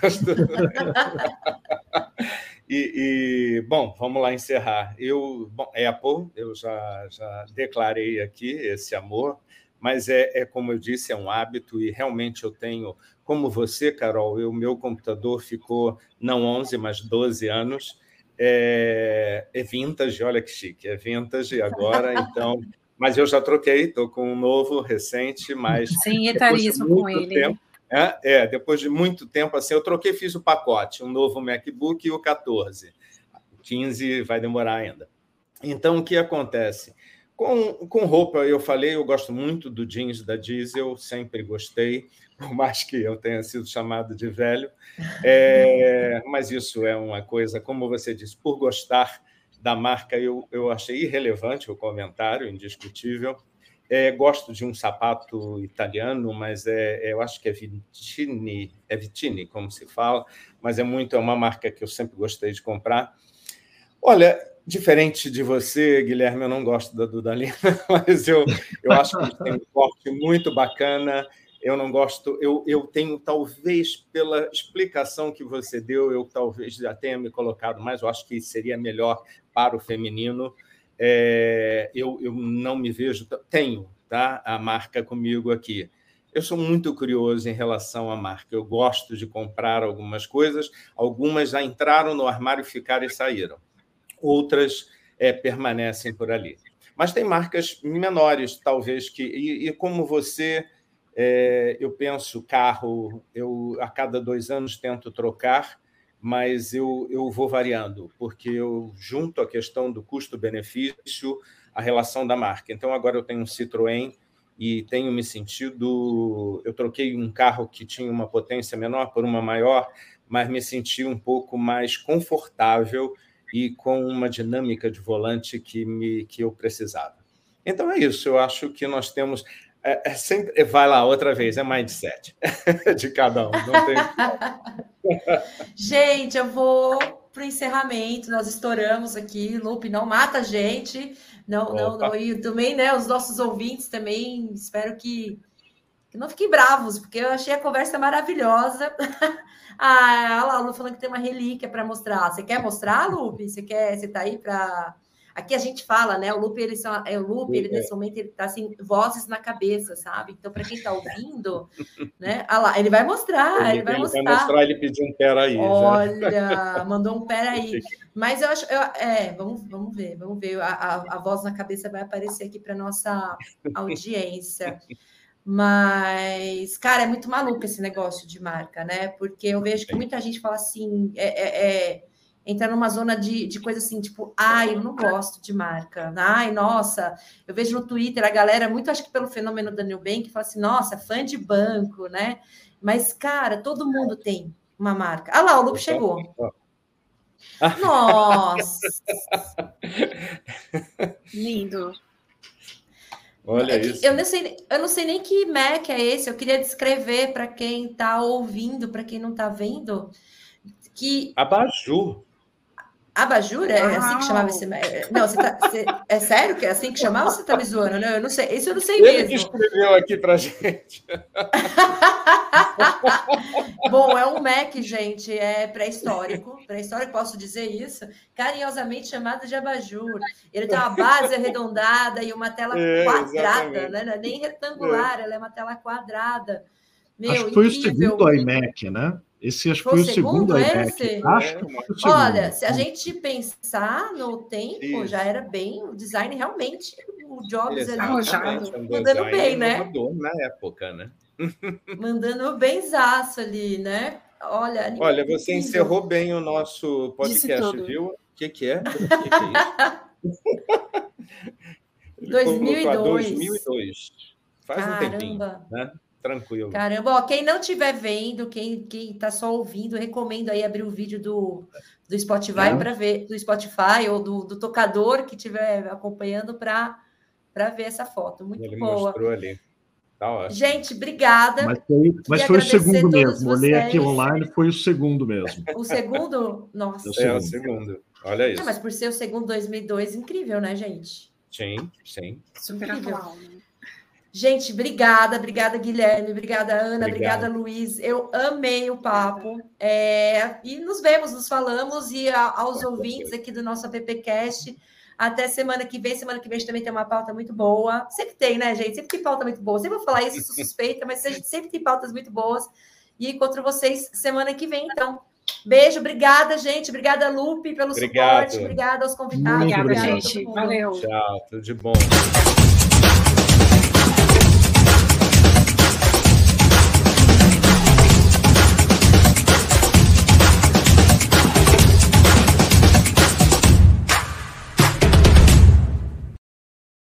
Bom, vamos lá encerrar. Apple, eu já declarei aqui esse amor, mas como eu disse, é um hábito e realmente eu tenho, como você, Carol, o meu computador ficou não 11, mas 12 anos. É vintage, olha que chique, é vintage agora, então... Mas eu já troquei, estou com um novo, recente, mas... Sem etarismo com ele. Tempo, depois de muito tempo, assim, eu troquei, fiz o pacote, um novo MacBook e o 14. O 15 vai demorar ainda. Então, o que acontece? Com roupa, eu falei, eu gosto muito do jeans da Diesel, sempre gostei, por mais que eu tenha sido chamado de velho. Mas isso é uma coisa, como você disse, por gostar da marca, eu achei irrelevante o comentário, indiscutível. Gosto de um sapato italiano, mas eu acho que é Vitini, como se fala, mas é uma marca que eu sempre gostei de comprar. Olha, diferente de você, Guilherme, eu não gosto da Dudalina, mas eu acho que tem um corte muito bacana. Eu não gosto, eu tenho, talvez, pela explicação que você deu, eu talvez já tenha me colocado mais, eu acho que seria melhor para o feminino. Eu não me vejo... Tenho, tá, a marca comigo aqui. Eu sou muito curioso em relação à marca. Eu gosto de comprar algumas coisas, algumas já entraram no armário, ficaram e saíram. Outras permanecem por ali. Mas tem marcas menores, talvez, e como você... eu penso, carro, eu a cada 2 anos tento trocar, mas eu vou variando, porque eu junto a questão do custo-benefício, a relação da marca. Então, agora eu tenho um Citroën e tenho me sentido... Eu troquei um carro que tinha uma potência menor por uma maior, mas me senti um pouco mais confortável e com uma dinâmica de volante que eu precisava. Então, é isso. Eu acho que nós temos... sempre vai lá outra vez, é mindset de cada um. Não tem... Gente, eu vou para o encerramento, nós estouramos aqui, Lupe, não mata a gente, não, e também, né, os nossos ouvintes também, espero que não fiquem bravos, porque eu achei a conversa maravilhosa. Olha lá, a Lu falando que tem uma relíquia para mostrar. Você quer mostrar, Lupe? Você tá aí para... Aqui a gente fala, né? O Lupe, ele nesse momento ele tá assim, vozes na cabeça, sabe? Então, para quem está ouvindo, né? Ah lá, ele vai mostrar, ele vai mostrar. Ele pediu um peraí. Olha, mandou um peraí. Mas eu acho, vamos ver. A voz na cabeça vai aparecer aqui para nossa audiência. Mas, cara, é muito maluco esse negócio de marca, né? Porque eu vejo que muita gente fala assim, entra numa zona de coisa assim, tipo, eu não gosto de marca. Ai, nossa, eu vejo no Twitter a galera, muito acho que pelo fenômeno da Nubank, fala assim, nossa, fã de banco, né? Mas, cara, todo mundo tem uma marca. Ah lá, o Lupe chegou. Nossa! Lindo. Olha isso. Eu não sei nem que Mac é esse. Eu queria descrever para quem está ouvindo, para quem não está vendo, que... Abajur. Abajur? É assim que chamava esse... Não, é sério que é assim que chamava ou você está me zoando? Não, eu não sei. Isso eu não sei mesmo. Ele que escreveu aqui para gente. Bom, é um Mac, gente, é pré-histórico, posso dizer isso, carinhosamente chamado de abajur. Ele tem uma base arredondada e uma tela quadrada, né? Não é nem retangular, ela é uma tela quadrada. Meu, acho que foi incrível. O segundo iMac, né? Esse acho que foi o segundo iMac. Acho que foi o segundo. Olha, se a gente pensar no tempo, já era bem o design realmente, o Jobs ali mandando bem, né? Na época, né? Mandando benzaço ali, né? Olha, você encerrou bem o nosso podcast, viu? O que é? 2002. 2002. Faz um tempinho, né? tranquilo. Caramba, ó, quem não estiver vendo, quem está só ouvindo, recomendo aí abrir o vídeo do Spotify para ver, do Spotify ou do tocador que estiver acompanhando para ver essa foto. Muito Ele boa. mostrou ali. Tá ótimo. Gente, obrigada. Mas foi o segundo mesmo. Olhei aqui online, foi o segundo mesmo. O segundo? Nossa. É o segundo. Olha isso. Mas por ser o segundo 2002, incrível, né, gente? Sim, sim. Super atual, né? Gente, obrigada, Guilherme, obrigada, Ana, obrigada, Luiz. Eu amei o papo. E nos vemos, nos falamos, e aos ouvintes aqui do nosso AppCast, até semana que vem. Semana que vem a gente também tem uma pauta muito boa. Sempre tem, né, gente? Sempre tem pauta muito boa. Sempre vou falar isso, sou suspeita, mas a gente sempre tem pautas muito boas. E encontro vocês semana que vem, então. Beijo, obrigada, gente. Obrigada, Lupe, pelo suporte. Obrigada aos convidados. Obrigada, gente. Valeu. Tchau, tudo de bom.